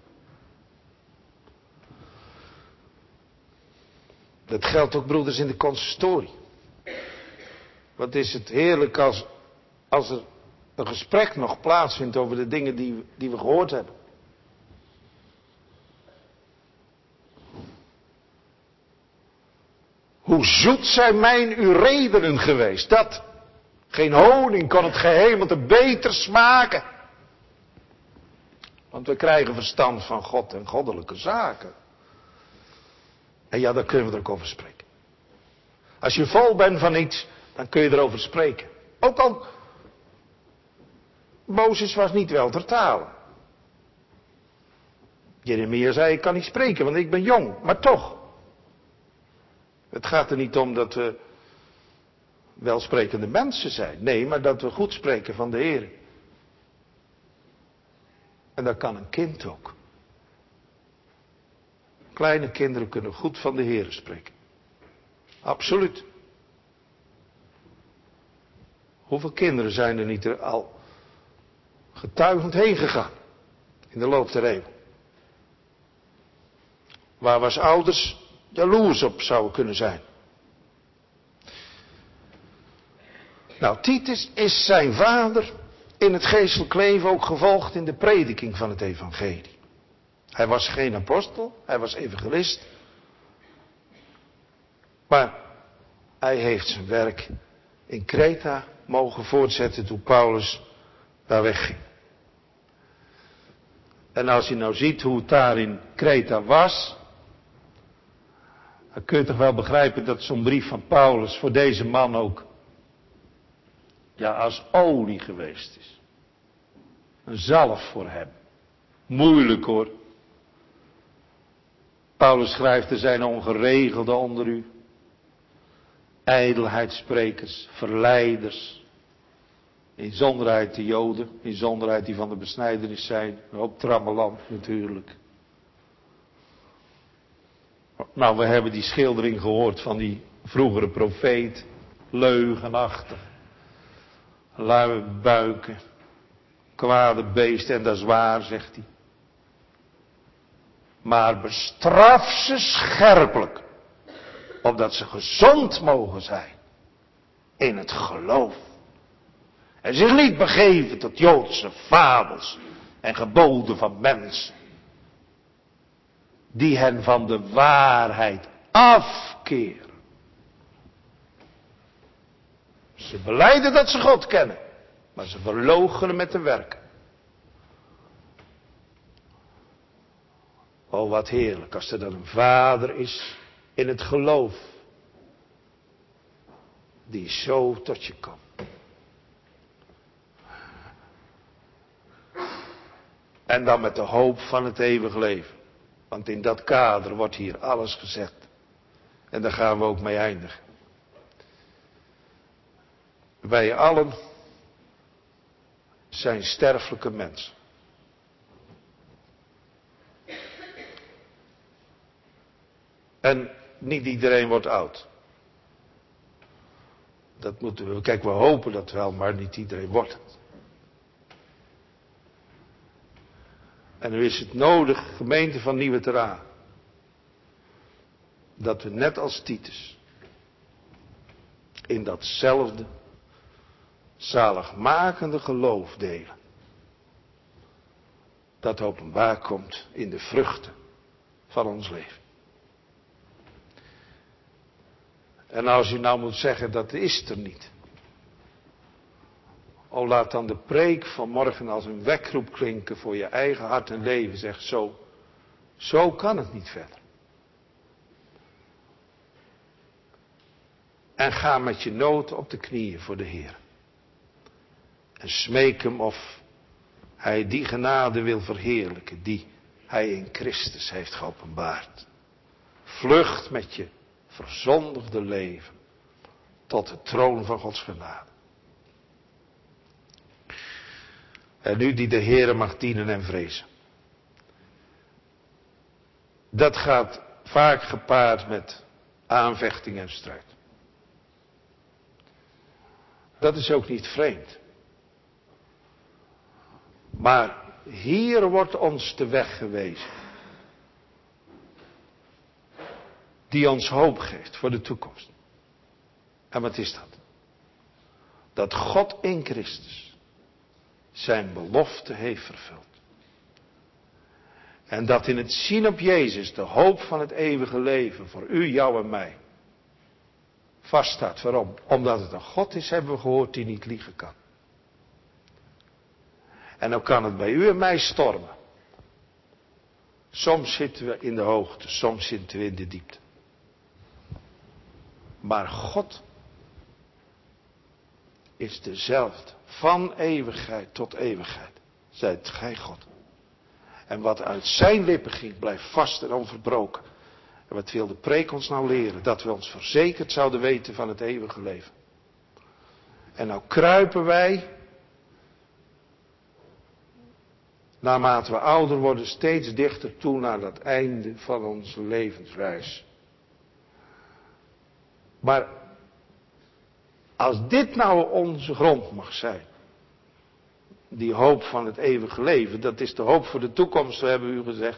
Dat geldt ook, broeders, in de consistorie. Wat is het heerlijk als, als er een gesprek nog plaatsvindt over de dingen die, die we gehoord hebben. Hoe zoet zijn mijn uw redenen geweest, dat geen honing kon het gehemelte beter smaken. Want we krijgen verstand van God en goddelijke zaken. En ja, daar kunnen we er ook over spreken. Als je vol bent van iets, dan kun je erover spreken. Ook al, Mozes was niet wel ter talen. Jeremia zei, ik kan niet spreken, want ik ben jong. Maar toch. Het gaat er niet om dat we welsprekende mensen zijn. Nee, maar dat we goed spreken van de Heer. En dat kan een kind ook. Kleine kinderen kunnen goed van de Heer spreken. Absoluut. Hoeveel kinderen zijn er niet er al getuigend heen gegaan in de loop der eeuwen? Waar was ouders jaloers op zouden kunnen zijn. Nou, Titus is zijn vader in het geestelijk leven ook gevolgd in de prediking van het evangelie. Hij was geen apostel, hij was evangelist. Maar hij heeft zijn werk in Kreta mogen voortzetten toen Paulus daar wegging. En als je nou ziet hoe het daar in Kreta was, dan kun je toch wel begrijpen dat zo'n brief van Paulus voor deze man ook, ja, als olie geweest is. Een zalf voor hem. Moeilijk hoor. Paulus schrijft, er zijn ongeregelden onder u. Ijdelheidssprekers, verleiders. Inzonderheid de Joden, inzonderheid die van de besnijdenis zijn. Een hoop trammeland natuurlijk. Nou, we hebben die schildering gehoord van die vroegere profeet. Leugenachtig. Luie buiken. Kwade beesten, en dat is waar, zegt hij. Maar bestraf ze scherpelijk. Opdat ze gezond mogen zijn. In het geloof. En zich niet begeven tot Joodse fabels. En geboden van mensen. Die hen van de waarheid afkeren. Ze belijden dat ze God kennen. Maar ze verloochenen met de werken. Oh, wat heerlijk als er dan een vader is in het geloof. Die zo tot je komt. En dan met de hoop van het eeuwig leven. Want in dat kader wordt hier alles gezet. En daar gaan we ook mee eindigen. Wij allen zijn sterfelijke mensen. En niet iedereen wordt oud. Dat moeten we, kijk, we hopen dat wel, maar niet iedereen wordt het. En nu is het nodig, gemeente van Nieuwe Teraan, dat we net als Titus in datzelfde zaligmakende geloof delen. Dat openbaar komt in de vruchten van ons leven. En als u nou moet zeggen, dat is er niet. Oh, laat dan de preek van morgen als een wekroep klinken voor je eigen hart en leven. Zeg, zo, zo kan het niet verder. En ga met je nood op de knieën voor de Heer. En smeek hem of hij die genade wil verheerlijken die hij in Christus heeft geopenbaard. Vlucht met je verzondigde leven tot de troon van Gods genade. En nu die de Heere mag dienen en vrezen. Dat gaat vaak gepaard met aanvechting en strijd. Dat is ook niet vreemd. Maar hier wordt ons de weg gewezen. Die ons hoop geeft voor de toekomst. En wat is dat? Dat God in Christus zijn belofte heeft vervuld. En dat in het zien op Jezus de hoop van het eeuwige leven voor u, jou en mij vaststaat. Waarom? Omdat het een God is, hebben we gehoord, die niet liegen kan. En dan kan het bij u en mij stormen. Soms zitten we in de hoogte, soms zitten we in de diepte. Maar God is dezelfde, van eeuwigheid tot eeuwigheid. Zijt gij God. En wat uit zijn lippen ging, blijft vast en onverbroken. En wat wil de preek ons nou leren? Dat we ons verzekerd zouden weten van het eeuwige leven. En nou kruipen wij, naarmate we ouder worden, steeds dichter toe naar dat einde van onze levensreis. Maar als dit nou onze grond mag zijn, die hoop van het eeuwige leven, dat is de hoop voor de toekomst, zo hebben we u gezegd.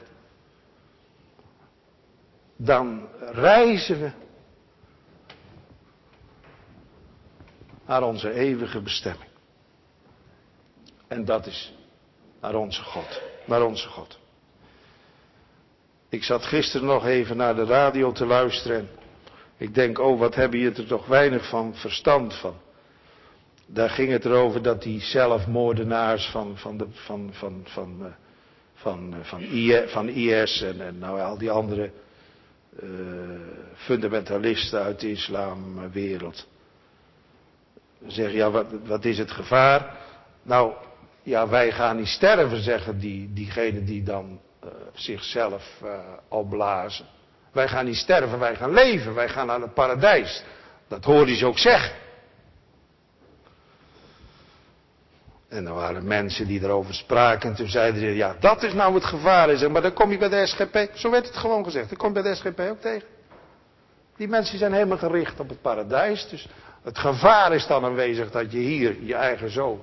Dan reizen we naar onze eeuwige bestemming. En dat is naar onze God, naar onze God. Ik zat gisteren nog even naar de radio te luisteren en ik denk, oh, wat hebben je er toch weinig van verstand van. Daar ging het erover dat die zelfmoordenaars van, van, de, van, van, van, uh, van, uh, van, I, van I S en, en nou, al die andere uh, fundamentalisten uit de islamwereld zeggen, ja, wat, wat is het gevaar? Nou, ja, wij gaan niet sterven, zeggen die, diegenen die dan uh, zichzelf uh, opblazen. Wij gaan niet sterven, wij gaan leven, wij gaan naar het paradijs. Dat hoorde ze ook zeggen. En er waren mensen die erover spraken en toen zeiden ze, ja, dat is nou het gevaar. En zeg, maar dan kom je bij de S G P, zo werd het gewoon gezegd, dan kom je bij de S G P ook tegen. Die mensen zijn helemaal gericht op het paradijs, dus het gevaar is dan aanwezig dat je hier je eigen zoon.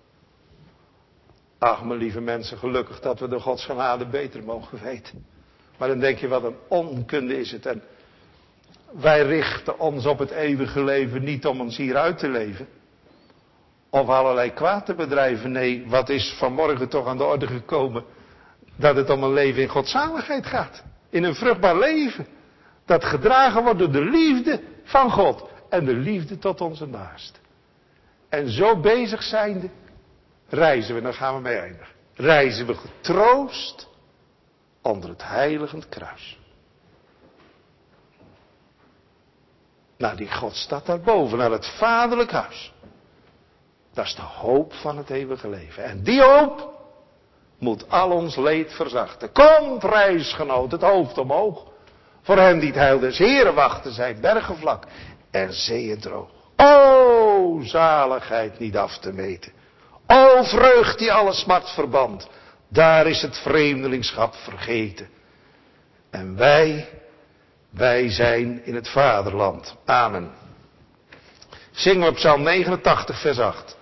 Ach, mijn lieve mensen, gelukkig dat we de Gods genade beter mogen weten. Maar dan denk je, wat een onkunde is het. En wij richten ons op het eeuwige leven niet om ons hier uit te leven. Of allerlei kwaad te bedrijven. Nee, wat is vanmorgen toch aan de orde gekomen? Dat het om een leven in godzaligheid gaat. In een vruchtbaar leven. Dat gedragen wordt door de liefde van God. En de liefde tot onze naaste. En zo bezig zijnde reizen we, dan gaan we mee eindigen. Reizen we getroost onder het heiligend kruis. Nou, die God staat daarboven, naar het vaderlijk huis. Dat is de hoop van het eeuwige leven. En die hoop moet al ons leed verzachten. Kom, prijsgenoot, het hoofd omhoog. Voor hen die het heil des Heren wachten, zijn bergen vlak en zeeën droog. O, zaligheid niet af te meten. O, vreugd die alle smart verband. Daar is het vreemdelingschap vergeten. En wij, wij zijn in het vaderland. Amen. Zingen we Psalm negenentachtig, vers acht.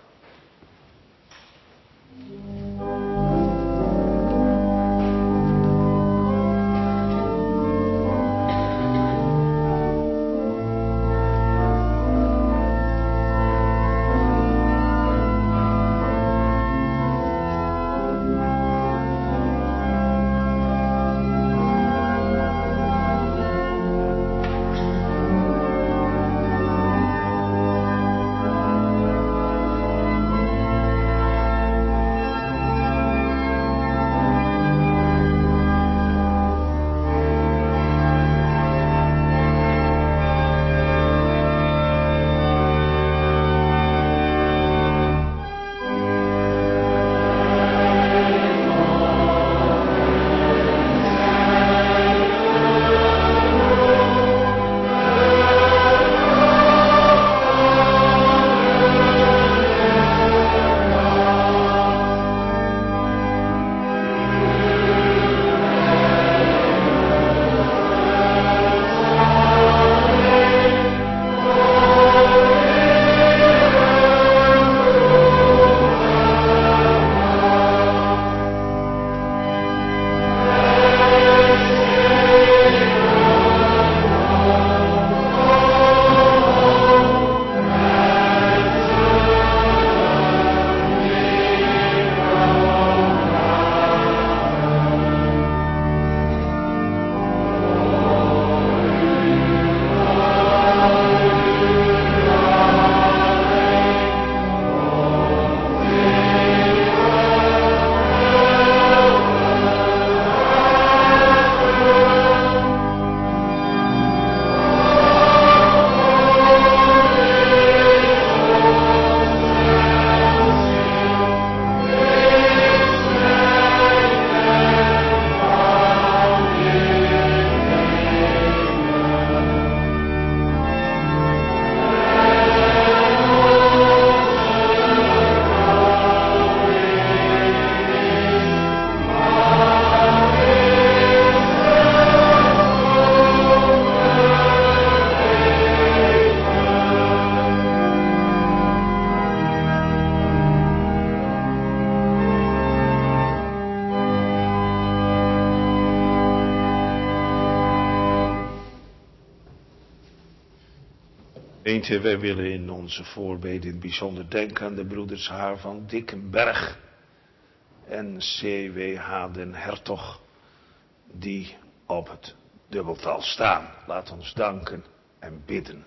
Gemeente, wij willen in onze voorbeden in het bijzonder denken aan de broeders Haar van Dickenberg en C W H den Hertog, die op het dubbeltal staan. Laat ons danken en bidden.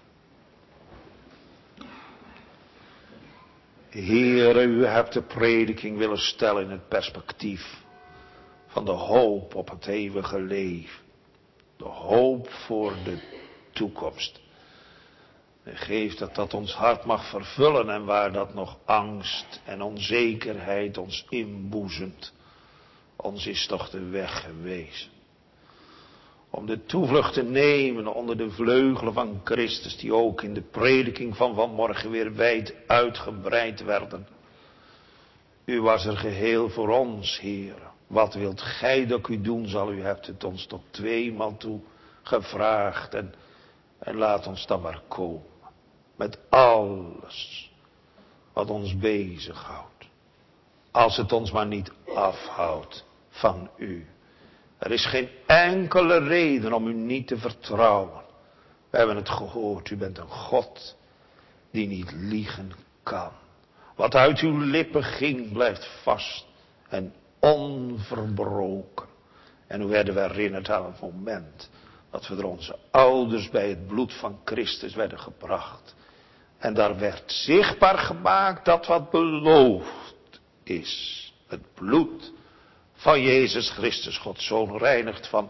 Heere, u hebt de prediking willen stellen in het perspectief van de hoop op het eeuwige leven. De hoop voor de toekomst. En geef dat dat ons hart mag vervullen en waar dat nog angst en onzekerheid ons inboezemt. Ons is toch de weg gewezen. Om de toevlucht te nemen onder de vleugelen van Christus, die ook in de prediking van vanmorgen weer wijd uitgebreid werden. U was er geheel voor ons, Heer. Wat wilt gij dat u doen zal, u hebt het ons tot tweemaal toe gevraagd. En, en laat ons dan maar komen. Met alles wat ons bezighoudt. Als het ons maar niet afhoudt van u. Er is geen enkele reden om u niet te vertrouwen. We hebben het gehoord, u bent een God die niet liegen kan. Wat uit uw lippen ging blijft vast en onverbroken. En hoe werden we herinnerd aan het moment dat we door onze ouders bij het bloed van Christus werden gebracht. En daar werd zichtbaar gemaakt dat wat beloofd is. Het bloed van Jezus Christus, Gods Zoon, reinigt van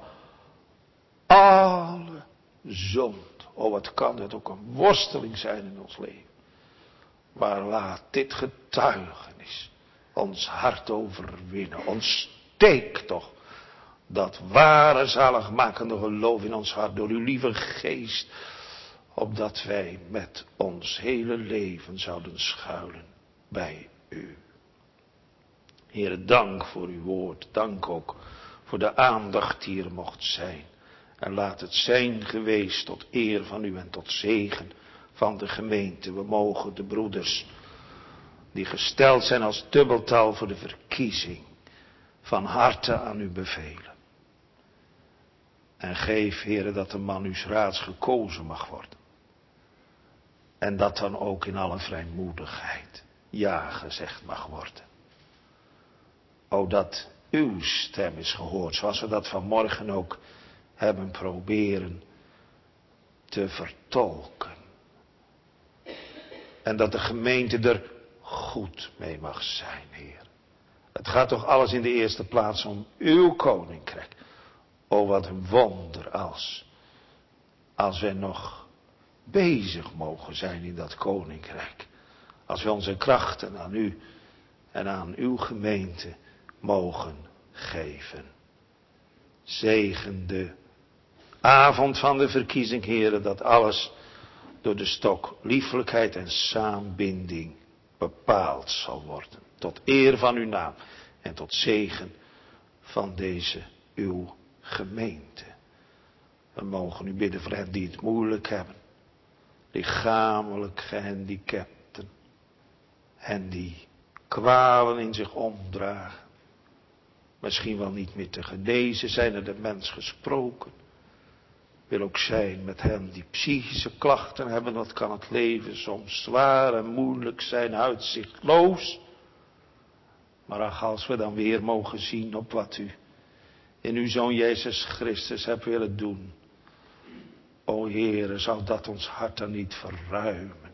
alle zond. Oh, wat kan dit ook een worsteling zijn in ons leven. Maar laat dit getuigenis ons hart overwinnen. Ontsteek toch dat ware zaligmakende geloof in ons hart door uw lieve geest. Opdat wij met ons hele leven zouden schuilen bij u. Heere, dank voor uw woord. Dank ook voor de aandacht die er mocht zijn. En laat het zijn geweest tot eer van u en tot zegen van de gemeente. We mogen de broeders die gesteld zijn als dubbeltal voor de verkiezing van harte aan u bevelen. En geef, Heere, dat de man uws raads gekozen mag worden. En dat dan ook in alle vrijmoedigheid ja gezegd mag worden. O, dat uw stem is gehoord, zoals we dat vanmorgen ook hebben proberen te vertolken. En dat de gemeente er goed mee mag zijn, Heer. Het gaat toch alles in de eerste plaats om uw koninkrijk. O, wat een wonder als, als wij nog bezig mogen zijn in dat koninkrijk. Als we onze krachten aan u en aan uw gemeente mogen geven. Zegen de avond van de verkiezing, Heere, dat alles door de stok liefelijkheid en saambinding bepaald zal worden. Tot eer van uw naam en tot zegen van deze uw gemeente. We mogen u bidden voor hen die het moeilijk hebben. Lichamelijk gehandicapten. Hen die kwalen in zich omdragen. Misschien wel niet meer te genezen zijn, er de mens gesproken. Wil ook zijn met hen die psychische klachten hebben. Wat kan het leven soms zwaar en moeilijk zijn, uitzichtloos. Maar ach, als we dan weer mogen zien op wat u in uw Zoon Jezus Christus hebt willen doen. O Heere, zal dat ons hart dan niet verruimen.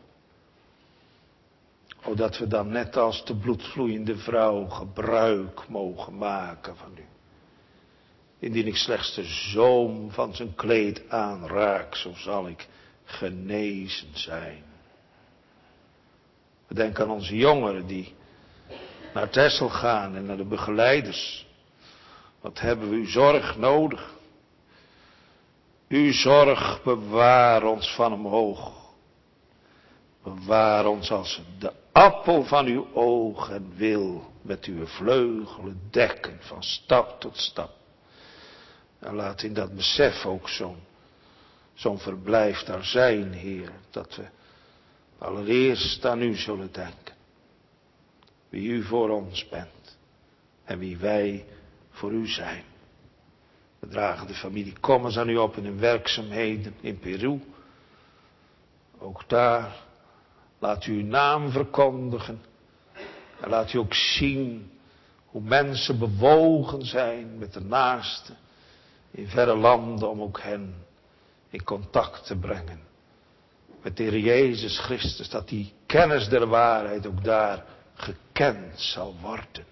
O, dat we dan net als de bloedvloeiende vrouw gebruik mogen maken van u. Indien ik slechts de zoom van zijn kleed aanraak, zo zal ik genezen zijn. We denken aan onze jongeren die naar Texel gaan en naar de begeleiders. Wat hebben we uw zorg nodig? Uw zorg, bewaar ons van omhoog. Bewaar ons als de appel van uw oog en wil met uw vleugelen dekken van stap tot stap. En laat in dat besef ook zo'n zo'n verblijf daar zijn, Heer. Dat we allereerst aan u zullen denken. Wie u voor ons bent. En wie wij voor u zijn. We dragen de familie Kommers aan u op in hun werkzaamheden in Peru. Ook daar laat u uw naam verkondigen. En laat u ook zien hoe mensen bewogen zijn met de naasten in verre landen om ook hen in contact te brengen met de Heer Jezus Christus, dat die kennis der waarheid ook daar gekend zal worden.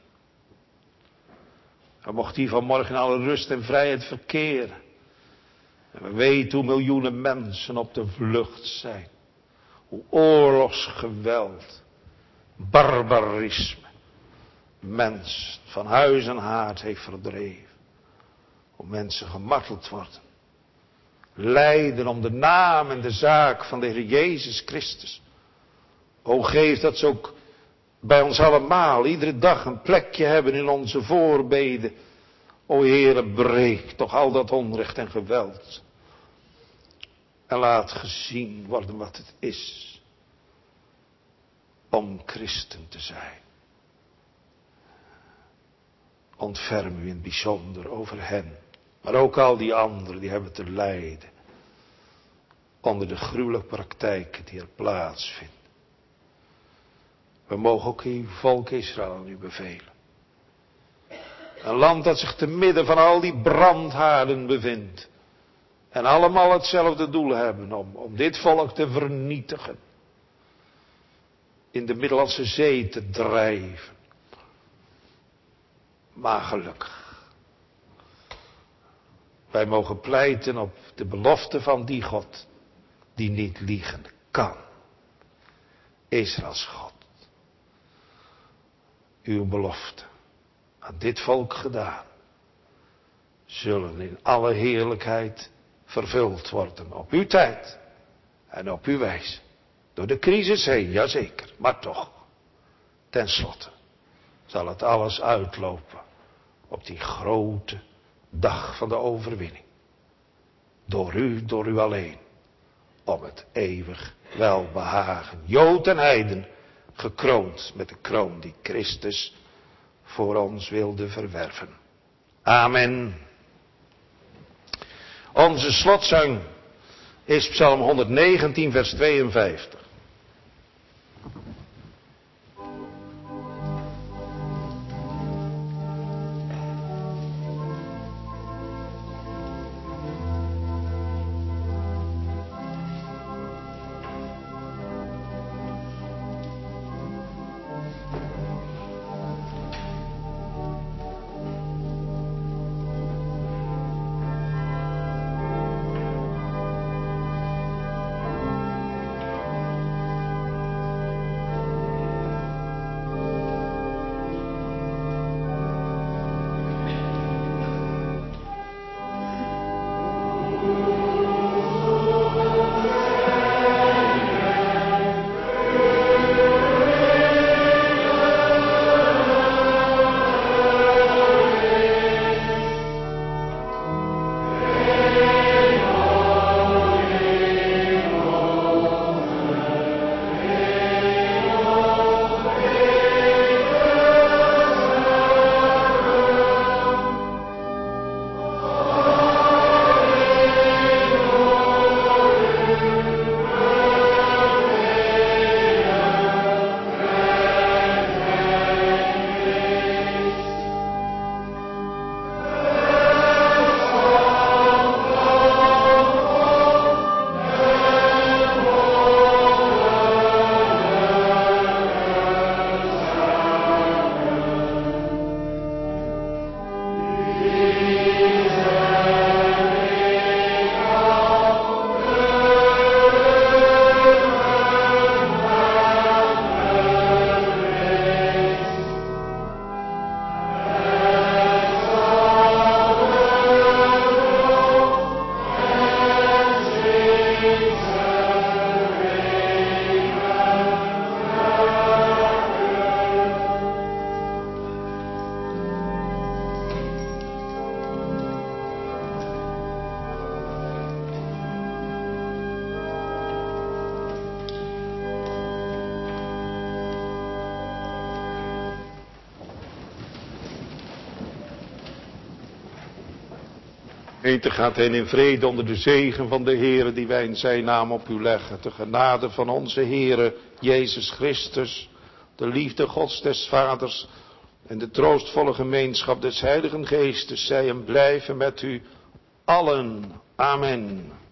En mocht die vanmorgen in alle rust en vrijheid verkeren. En we weten hoe miljoenen mensen op de vlucht zijn. Hoe oorlogsgeweld, barbarisme, mens van huis en haard heeft verdreven. Hoe mensen gemarteld worden. Lijden om de naam en de zaak van de Heer Jezus Christus. O, geef dat ze ook bij ons allemaal iedere dag een plekje hebben in onze voorbeden. O Heere, breek toch al dat onrecht en geweld. En laat gezien worden wat het is om christen te zijn. Ontferm u in het bijzonder over hen. Maar ook al die anderen die hebben te lijden. Onder de gruwelijke praktijken die er plaatsvinden. We mogen ook uw volk Israël aan u bevelen. Een land dat zich te midden van al die brandhaarden bevindt. En allemaal hetzelfde doel hebben om, om dit volk te vernietigen. In de Middellandse Zee te drijven. Maar gelukkig. Wij mogen pleiten op de belofte van die God die niet liegen kan. Israëls God. Uw belofte aan dit volk gedaan. Zullen in alle heerlijkheid vervuld worden op uw tijd en op uw wijze. Door de crisis heen, jazeker, maar toch. Ten slotte zal het alles uitlopen op die grote dag van de overwinning. Door u, door u alleen. om het eeuwig welbehagen. Jood en heiden, gekroond met de kroon die Christus voor ons wilde verwerven. Amen. Onze slotzang is Psalm honderdnegentien vers tweeënvijftig. Gemeente, gaat heen in vrede onder de zegen van de Heere die wij in zijn naam op u leggen. De genade van onze Heere Jezus Christus, de liefde Gods des Vaders en de troostvolle gemeenschap des Heiligen Geestes zij en blijven met u allen. Amen.